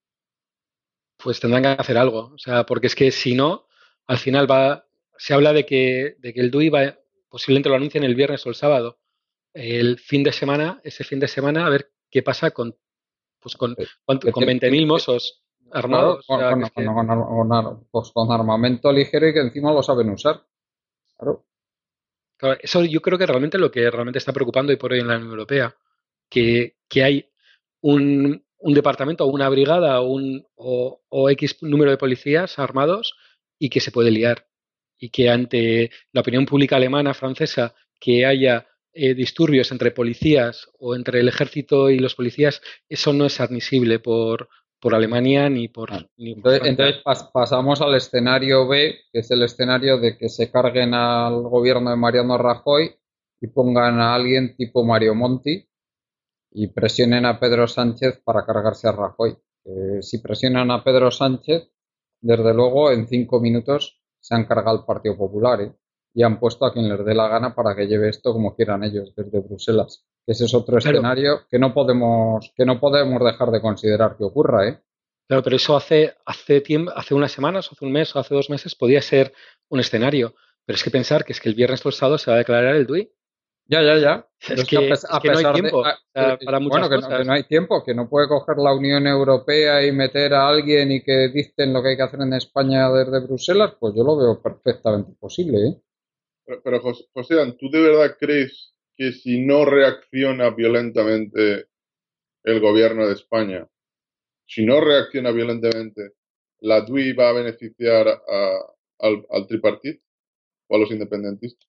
pues tendrán que hacer algo. O sea, porque es que si no, al final va, se habla de que, de que el D U I va, posiblemente lo anuncien el viernes o el sábado. El fin de semana, ese fin de semana, a ver qué pasa con, pues con, Eh, ¿cuánto? que Con tiene- veinte tiene mil que- mozos claro, armados. O con, sea, con- que es con- que, con ar- con ar- pues con armamento ligero y que encima lo saben usar. Claro. claro, eso yo creo que realmente lo que realmente está preocupando hoy por hoy en la Unión Europea, que, que hay un, un departamento o una brigada o, un, o, o X número de policías armados y que se puede liar. y que ante la opinión pública alemana, francesa, que haya eh, disturbios entre policías o entre el ejército y los policías, eso no es admisible por, por Alemania ni por, Vale. ni por Entonces, Francia. entonces pas- pasamos al escenario B, que es el escenario de que se carguen al gobierno de Mariano Rajoy y pongan a alguien tipo Mario Monti y presionen a Pedro Sánchez para cargarse a Rajoy. Eh, si presionan a Pedro Sánchez, desde luego en cinco minutos se han cargado al Partido Popular, ¿eh? Y han puesto a quien les dé la gana para que lleve esto como quieran ellos desde Bruselas. Ese es otro Claro, escenario que no podemos que no podemos dejar de considerar que ocurra, ¿eh? claro, pero eso hace, hace tiempo, hace unas semanas, hace un mes o hace dos meses podía ser un escenario. Pero es que pensar que es que el viernes pasado se va a declarar el D U I. Ya, ya, ya. Pero Es es que a, que, pes- es a que no hay pesar de... tiempo, a- o sea, eh, para bueno, muchas que no, que cosas. no hay tiempo, que no puede coger la Unión Europea y meter a alguien y que dicten lo que hay que hacer en España desde Bruselas, pues yo lo veo perfectamente posible, ¿eh? Pero, pero Jos- Joséan, ¿tú de verdad crees que si no reacciona violentamente el gobierno de España, si no reacciona violentamente, la D U I va a beneficiar a- al, al tripartit o a los independentistas?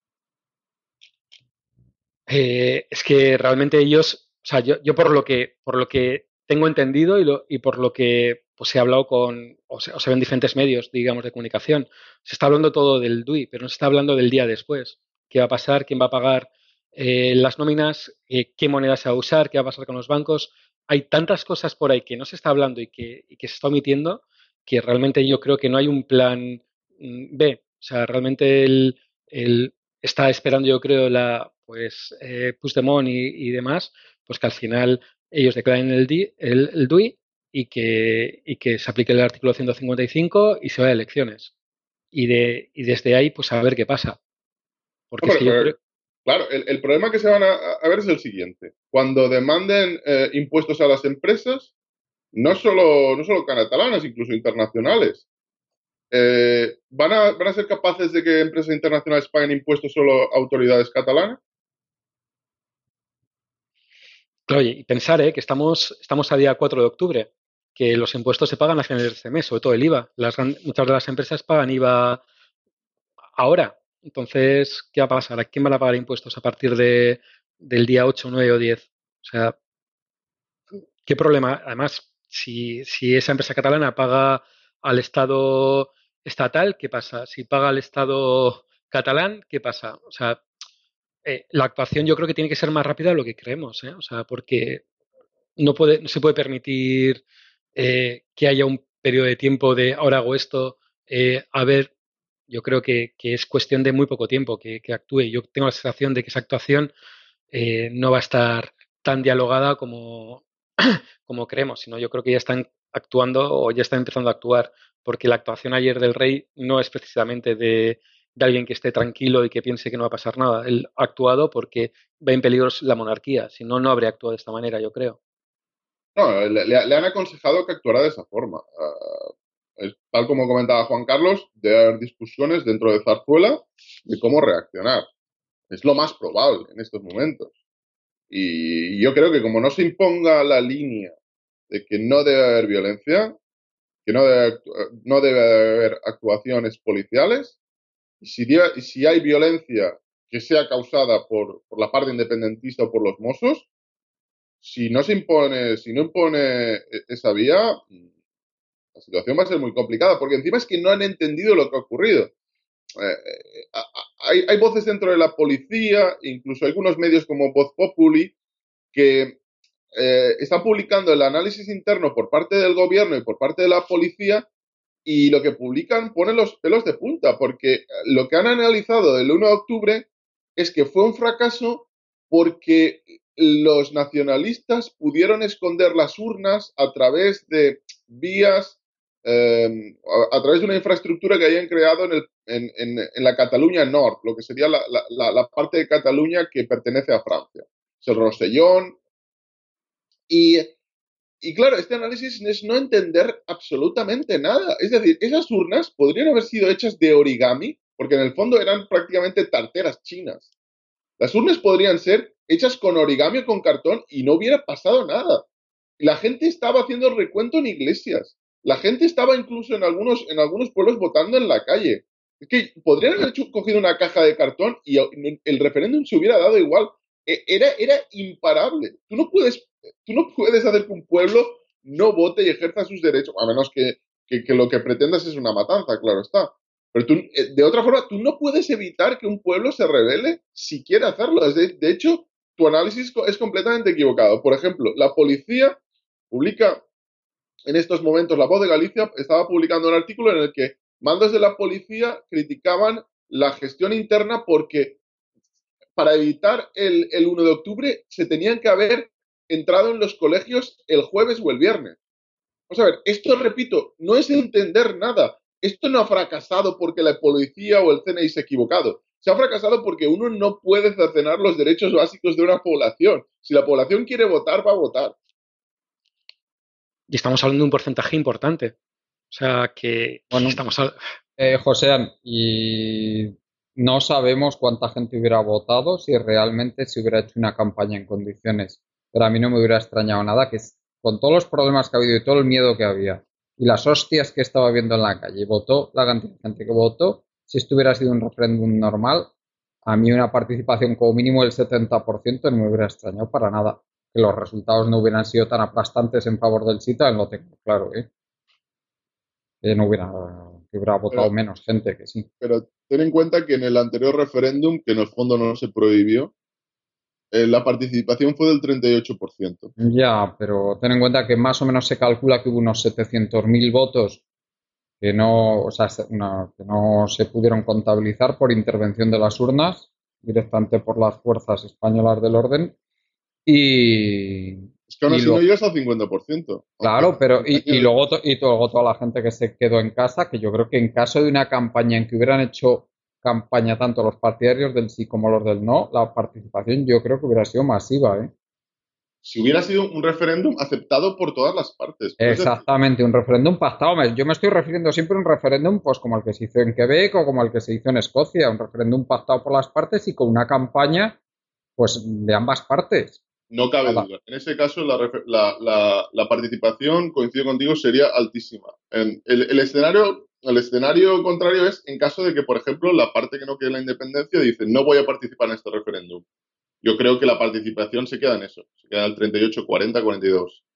Eh, es que realmente ellos, o sea, yo, yo por lo que, por lo que tengo entendido y, lo, y por lo que pues he hablado con, o se, o se ve en diferentes medios, digamos, de comunicación, se está hablando todo del D U I, pero no se está hablando del día después. ¿Qué va a pasar? ¿Quién va a pagar eh, las nóminas? Eh, ¿Qué moneda se va a usar? ¿Qué va a pasar con los bancos? Hay tantas cosas por ahí que no se está hablando y que, y que se está omitiendo que realmente yo creo que no hay un plan mm, B. O sea, realmente el, el, está esperando, yo creo, la pues eh, Puigdemont y, y demás, pues que al final ellos declaren el, D, el, el D U I y que, y que se aplique el artículo ciento cincuenta y cinco y se vaya a elecciones. Y, de, y desde ahí, pues a ver qué pasa. No, Porque es pero, que yo pero, creo, claro, el, el problema que se van a, a ver es el siguiente. Cuando demanden eh, impuestos a las empresas, no solo, no solo catalanas, incluso internacionales, eh, ¿van a, ¿van a ser capaces de que empresas internacionales paguen impuestos solo a autoridades catalanas? oye, y pensar eh, que estamos, estamos a día cuatro de octubre, que los impuestos se pagan a finales de este mes, sobre todo el IVA. Las, muchas de las empresas pagan IVA ahora. Entonces, ¿qué va a pasar? ¿A quién van a pagar impuestos a partir de, del día ocho, nueve o diez? O sea, ¿qué problema? Además, si, si esa empresa catalana paga al Estado estatal, ¿qué pasa? Si paga al Estado catalán, ¿qué pasa? O sea, eh, la actuación yo creo que tiene que ser más rápida de lo que creemos, ¿eh? O sea, porque no puede, no se puede permitir eh, que haya un periodo de tiempo de ahora hago esto, eh, a ver, yo creo que, que es cuestión de muy poco tiempo que, que actúe. Yo tengo la sensación de que esa actuación eh, no va a estar tan dialogada como, como creemos, sino yo creo que ya están actuando o ya están empezando a actuar, porque la actuación ayer del rey no es precisamente de, de alguien que esté tranquilo y que piense que no va a pasar nada. Él ha actuado porque ve en peligro la monarquía, si no, no habría actuado de esta manera, yo creo. No, le, le- le han aconsejado que actuara de esa forma. Ah, es- tal como comentaba Juan Carlos, debe haber discusiones dentro de Zarzuela de cómo reaccionar. Es lo más probable en estos momentos. Y yo creo que como no se imponga la línea de que no debe haber violencia, que no debe, actu- no debe haber actuaciones policiales, y si, die- y si hay violencia que sea causada por, por la parte independentista o por los Mossos, si no se impone, si no impone e- esa vía, la situación va a ser muy complicada, porque encima es que no han entendido lo que ha ocurrido. Eh, eh, hay, hay voces dentro de la policía, incluso algunos medios como Voz Populi, que eh, están publicando el análisis interno por parte del gobierno y por parte de la policía, y lo que publican pone los pelos de punta, porque lo que han analizado del uno de octubre es que fue un fracaso porque los nacionalistas pudieron esconder las urnas a través de vías, eh, a, a, través de una infraestructura que hayan creado en, el, en, en, en la Cataluña Nord, lo que sería la, la, la, parte de Cataluña que pertenece a Francia. Es el Rosellón. Y Y claro, este análisis es no entender absolutamente nada. Es decir, esas urnas podrían haber sido hechas de origami, porque en el fondo eran prácticamente tarteras chinas. Las urnas podrían ser hechas con origami o con cartón y no hubiera pasado nada. La gente estaba haciendo el recuento en iglesias. La gente estaba incluso en algunos, en algunos pueblos votando en la calle. Es que podrían haber hecho, cogido una caja de cartón y el referéndum se hubiera dado igual. Era, era imparable. Tú no puedes, tú no puedes hacer que un pueblo no vote y ejerza sus derechos, a menos que, que, que lo que pretendas es una matanza, claro está. Pero tú, de otra forma, tú no puedes evitar que un pueblo se rebele si quiere hacerlo. De, de hecho, tu análisis es completamente equivocado. Por ejemplo, la policía publica en estos momentos, La Voz de Galicia estaba publicando un artículo en el que mandos de la policía criticaban la gestión interna porque para evitar el, el uno de octubre se tenían que haber entrado en los colegios el jueves o el viernes. Vamos a ver, esto, repito, no es entender nada. Esto no ha fracasado porque la policía o el C N I se ha equivocado. Se ha fracasado porque uno no puede cercenar los derechos básicos de una población. Si la población quiere votar, va a votar. Y estamos hablando de un porcentaje importante. O sea, que bueno, estamos... A... Eh, Joséan, y no sabemos cuánta gente hubiera votado si realmente se hubiera hecho una campaña en condiciones. Pero a mí no me hubiera extrañado nada que con todos los problemas que ha habido y todo el miedo que había y las hostias que estaba viendo en la calle, y votó la cantidad de gente que votó, si esto hubiera sido un referéndum normal, a mí una participación como mínimo del setenta por ciento no me hubiera extrañado para nada. Que los resultados no hubieran sido tan aplastantes en favor del sí, también lo tengo claro, ¿eh? Que no hubiera, que hubiera votado pero, menos gente que sí. Pero ten en cuenta que en el anterior referéndum, que en el fondo no se prohibió, eh, la participación fue del treinta y ocho por ciento. Ya, pero ten en cuenta que más o menos se calcula que hubo unos setecientos mil votos que no, o sea, no, que no se pudieron contabilizar por intervención de las urnas, directamente por las fuerzas españolas del orden. Y, es que aún y así lo, no llegas al cincuenta por ciento. claro, pero y, y, luego, y luego toda la gente que se quedó en casa, que yo creo que en caso de una campaña en que hubieran hecho campaña tanto los partidarios del sí como los del no, la participación yo creo que hubiera sido masiva, ¿eh? Si hubiera sido un referéndum aceptado por todas las partes. Exactamente, un referéndum pactado. Yo me estoy refiriendo siempre a un referéndum pues como el que se hizo en Quebec o como el que se hizo en Escocia, un referéndum pactado por las partes y con una campaña pues de ambas partes. No cabe Nada. duda. En ese caso la, la, la, la participación, coincido contigo, sería altísima. En el, el, escenario, el escenario contrario es en caso de que, por ejemplo, la parte que no quiere la independencia dice no voy a participar en este referéndum. Yo creo que la participación se queda en eso. Se queda en el treinta y ocho, cuarenta, cuarenta y dos.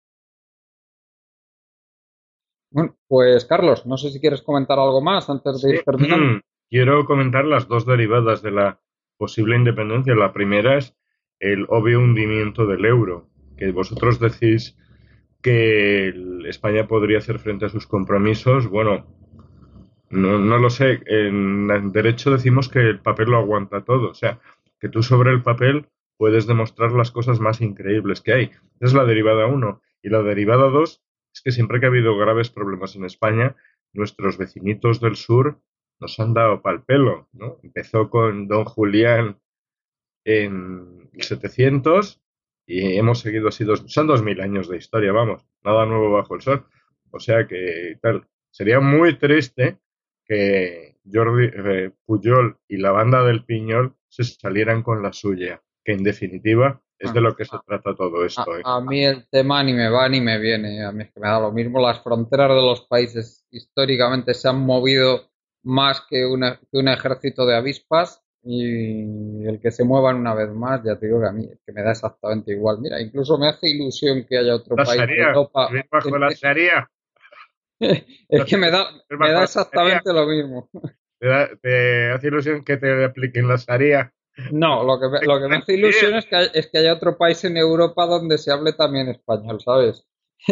Bueno, pues Carlos, no sé si quieres comentar algo más antes de ir terminando. Quiero comentar las dos derivadas de la posible independencia. La primera es el obvio hundimiento del euro, que vosotros decís que el España podría hacer frente a sus compromisos. Bueno, no, no lo sé. En derecho decimos que el papel lo aguanta todo. O sea, que tú sobre el papel puedes demostrar las cosas más increíbles que hay. Esa es la derivada uno. Y la derivada dos es que siempre que ha habido graves problemas en España, nuestros vecinitos del sur nos han dado pal pelo, ¿no? Empezó con Don Julián en el setecientos y hemos seguido así, dos, son dos mil años de historia, vamos, nada nuevo bajo el sol. O sea que, tal, sería muy triste que Jordi eh, Pujol y la banda del Piñol se salieran con la suya, que en definitiva es de lo que se trata todo esto. ¿eh? A, a mí el tema ni me va ni me viene, a mí es que me da lo mismo. Las fronteras de los países históricamente se han movido más que, una, que un ejército de avispas y el que se muevan una vez más, ya te digo que a mí es que me da exactamente igual. Mira, incluso me hace ilusión que haya otro la país sharia, de Europa. Bajo la sharia. Es que me da, me da exactamente lo mismo. ¿Te, da, ¿Te hace ilusión que te apliquen la sharia? No, lo que me, lo que me hace ilusión es que, hay, es que haya otro país en Europa donde se hable también español, ¿sabes?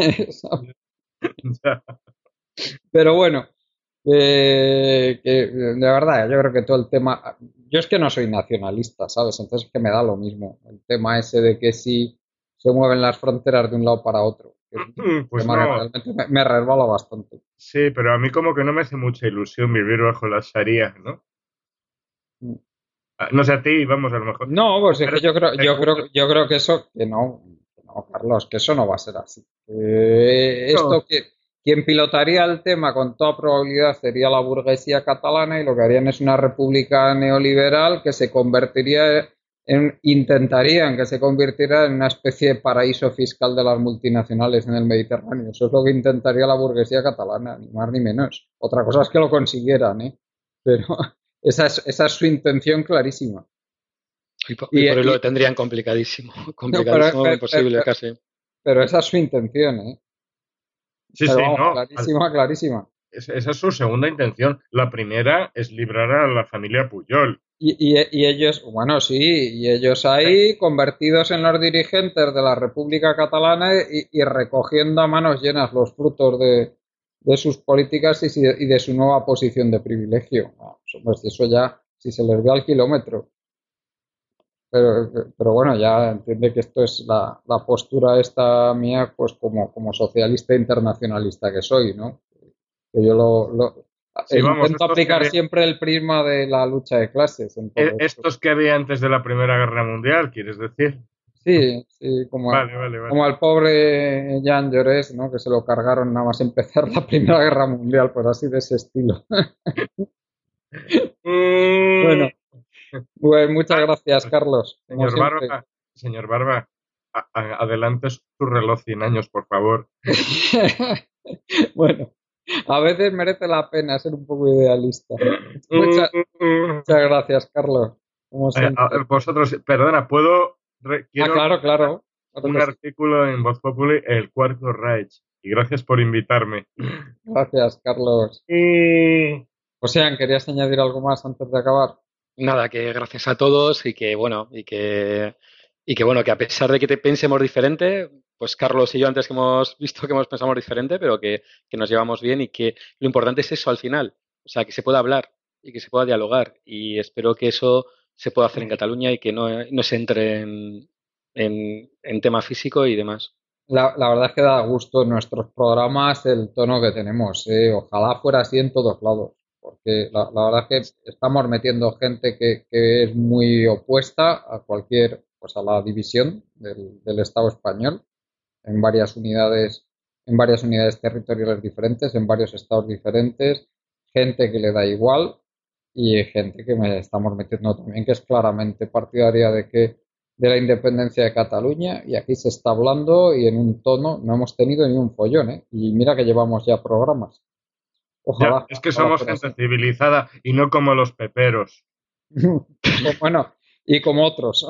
Pero bueno, eh, que de verdad, yo creo que todo el tema... Yo es que no soy nacionalista, ¿sabes? Entonces es que me da lo mismo. El tema ese de que si se mueven las fronteras de un lado para otro. Pues no. Realmente me, me resbala bastante. Sí, pero a mí como que no me hace mucha ilusión vivir bajo la sharia, ¿no? No sé a ti, vamos, a lo mejor. No, pues es que yo creo, yo creo, yo creo que eso, que no, que no, Carlos, que eso no va a ser así. Eh, esto no. que quien pilotaría el tema con toda probabilidad sería la burguesía catalana y lo que harían es una república neoliberal que se convertiría en, intentarían que se convirtiera en una especie de paraíso fiscal de las multinacionales en el Mediterráneo. Eso es lo que intentaría la burguesía catalana, ni más ni menos. Otra cosa es que lo consiguieran, ¿eh? pero esa es, esa es su intención clarísima. Y por, y Y, por eso y- lo tendrían complicadísimo, no, pero, complicadísimo, pero- imposible pero- casi. pero esa es su intención, ¿eh? Sí, Pero sí, vamos, no. al- clarísima, clarísima. es- Esa es su segunda intención. La primera es librar a la familia Puyol. Y, y- y ellos, bueno, sí, y ellos ahí convertidos en los dirigentes de la República Catalana y, y recogiendo a manos llenas los frutos de, de sus políticas y, si- y de su nueva posición de privilegio. Ah, pues eso ya, si se les ve al kilómetro. Pero, pero bueno, ya entiende que esto es la, la postura esta mía, pues como, como socialista internacionalista que soy, ¿no? Que yo lo, lo- Sí, eh, vamos, intento estos que aplicar había, siempre el prisma de la lucha de clases en e- todo esto. estos que había antes de la Primera Guerra Mundial, ¿quieres decir? Sí, sí, como, Vale, vale, vale. como al pobre Jean Jaurès, ¿no? Que se lo cargaron nada más empezar la Primera Guerra Mundial, pues así de ese estilo. Mm, Bueno, pues muchas ah, gracias, Carlos, como señor siempre. Barba, señor Barba, a- a- adelante su reloj cien años, por favor. Bueno, a veces merece la pena ser un poco idealista. Mm, Muchas, mm, muchas gracias, Carlos, como eh, a- siempre. vosotros, perdona, ¿puedo? re- Ah, quiero claro, claro, claro un que sí. artículo en Voz Populi, El Cuarto Reich, y gracias por invitarme. Gracias, Carlos. Mm, Osean, ¿querías añadir algo más antes de acabar? Nada, que gracias a todos y que bueno, y que y que bueno, que a pesar de que te pensemos diferente, pues Carlos y yo antes que hemos visto que hemos pensado diferente, pero que, que nos llevamos bien y que lo importante es eso al final, o sea, que se pueda hablar y que se pueda dialogar y espero que eso se pueda hacer en Cataluña y que no, no se entre en, en, en tema físico y demás. La, la verdad es que da gusto en nuestros programas el tono que tenemos, ¿eh? Ojalá fuera así en todos lados, porque la, la verdad es que estamos metiendo gente que, que es muy opuesta a cualquier, pues a la división del, del Estado español en varias unidades, en varias unidades territoriales diferentes, en varios estados diferentes, gente que le da igual y gente que me estamos metiendo también que es claramente partidaria de que de la independencia de Cataluña y aquí se está hablando y en un tono no hemos tenido ni un follón, ¿eh? Y mira que llevamos ya programas. ya, Ojalá, es que ojalá somos fuera gente así. civilizada y no como los peperos. Bueno, y como otros.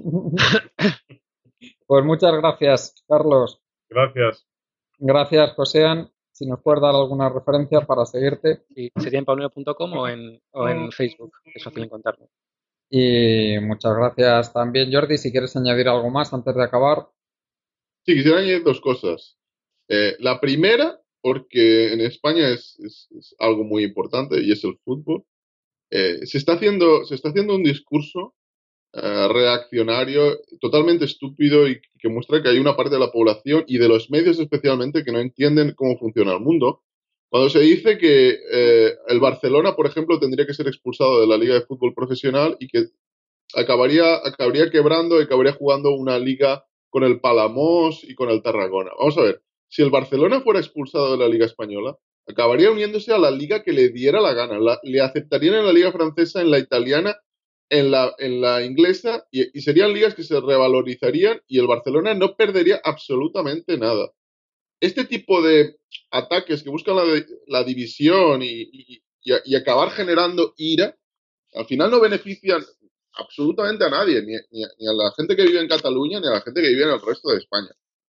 Pues muchas gracias, Carlos. Gracias. Gracias, Josean. Si nos puedes dar alguna referencia para seguirte. Y sería en pauneo punto com o en, o en Facebook, que es fácil encontrarme. Y muchas gracias también, Jordi. Si quieres añadir algo más antes de acabar. Sí, quisiera añadir dos cosas. Eh, la primera, porque en España es, es- es algo muy importante y es el fútbol. Eh, se está haciendo, se está haciendo un discurso eh, reaccionario totalmente estúpido y que muestra que hay una parte de la población y de los medios especialmente que no entienden cómo funciona el mundo. Cuando se dice que eh, el Barcelona, por ejemplo, tendría que ser expulsado de la Liga de Fútbol Profesional y que acabaría, acabaría quebrando y acabaría jugando una liga con el Palamós y con el Tarragona. Vamos a ver, si el Barcelona fuera expulsado de la Liga Española, acabaría uniéndose a la liga que le diera la gana. La- le aceptarían en la Liga Francesa, en la italiana, en la, en la inglesa, y, y serían ligas que se revalorizarían y el Barcelona no perdería absolutamente nada. Este tipo de ataques que buscan la, la división y, y- y- y acabar generando ira, al final no benefician absolutamente a nadie, ni, ni, ni a la gente que vive en Cataluña, ni a la gente que vive en el resto de España.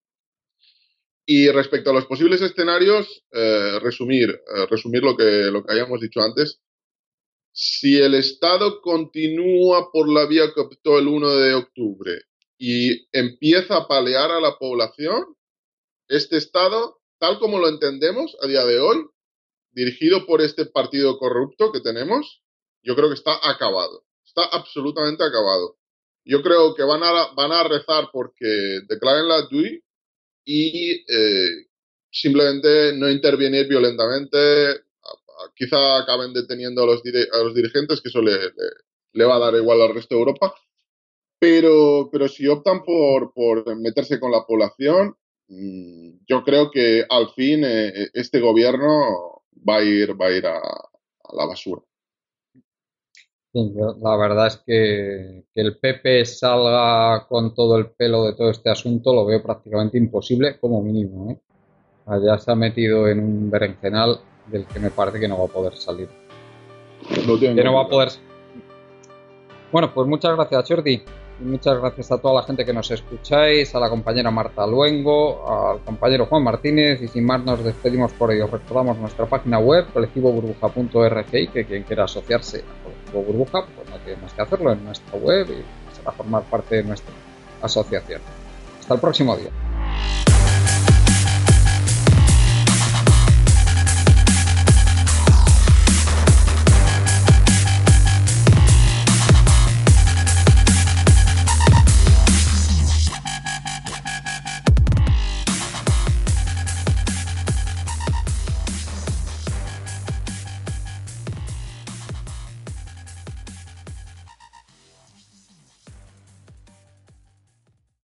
Y respecto a los posibles escenarios, eh, resumir, eh, resumir lo que, lo que habíamos dicho antes. Si el Estado continúa por la vía que optó el uno de octubre y empieza a palear a la población, este Estado, tal como lo entendemos a día de hoy, dirigido por este partido corrupto que tenemos, yo creo que está acabado. Está absolutamente acabado. Yo creo que van a, van a rezar porque declaren la D U I y eh, simplemente no intervenir violentamente. Quizá acaben deteniendo a los, dire a los dirigentes, que eso le, le, le, va a dar igual al resto de Europa. Pero, pero si optan por, por meterse con la población, mmm, yo creo que al fin eh, este gobierno va a ir, va a, ir a, a la basura. Sí, yo- la verdad es que, que el P P salga con todo el pelo de todo este asunto lo veo prácticamente imposible, como mínimo, ¿eh? Allá se ha metido en un berenjenal del que me parece que no va a poder salir. No que no va a poder. Bueno, pues muchas gracias, Jordi. Y muchas gracias a toda la gente que nos escucháis, a la compañera Marta Luengo, al compañero Juan Martínez, y sin más nos despedimos por ello. Recordamos nuestra página web, colectivo burbuja punto r g i, que quien quiera asociarse a Colectivo Burbuja, pues no tiene más que hacerlo en nuestra web y pasar a formar parte de nuestra asociación. Hasta el próximo día.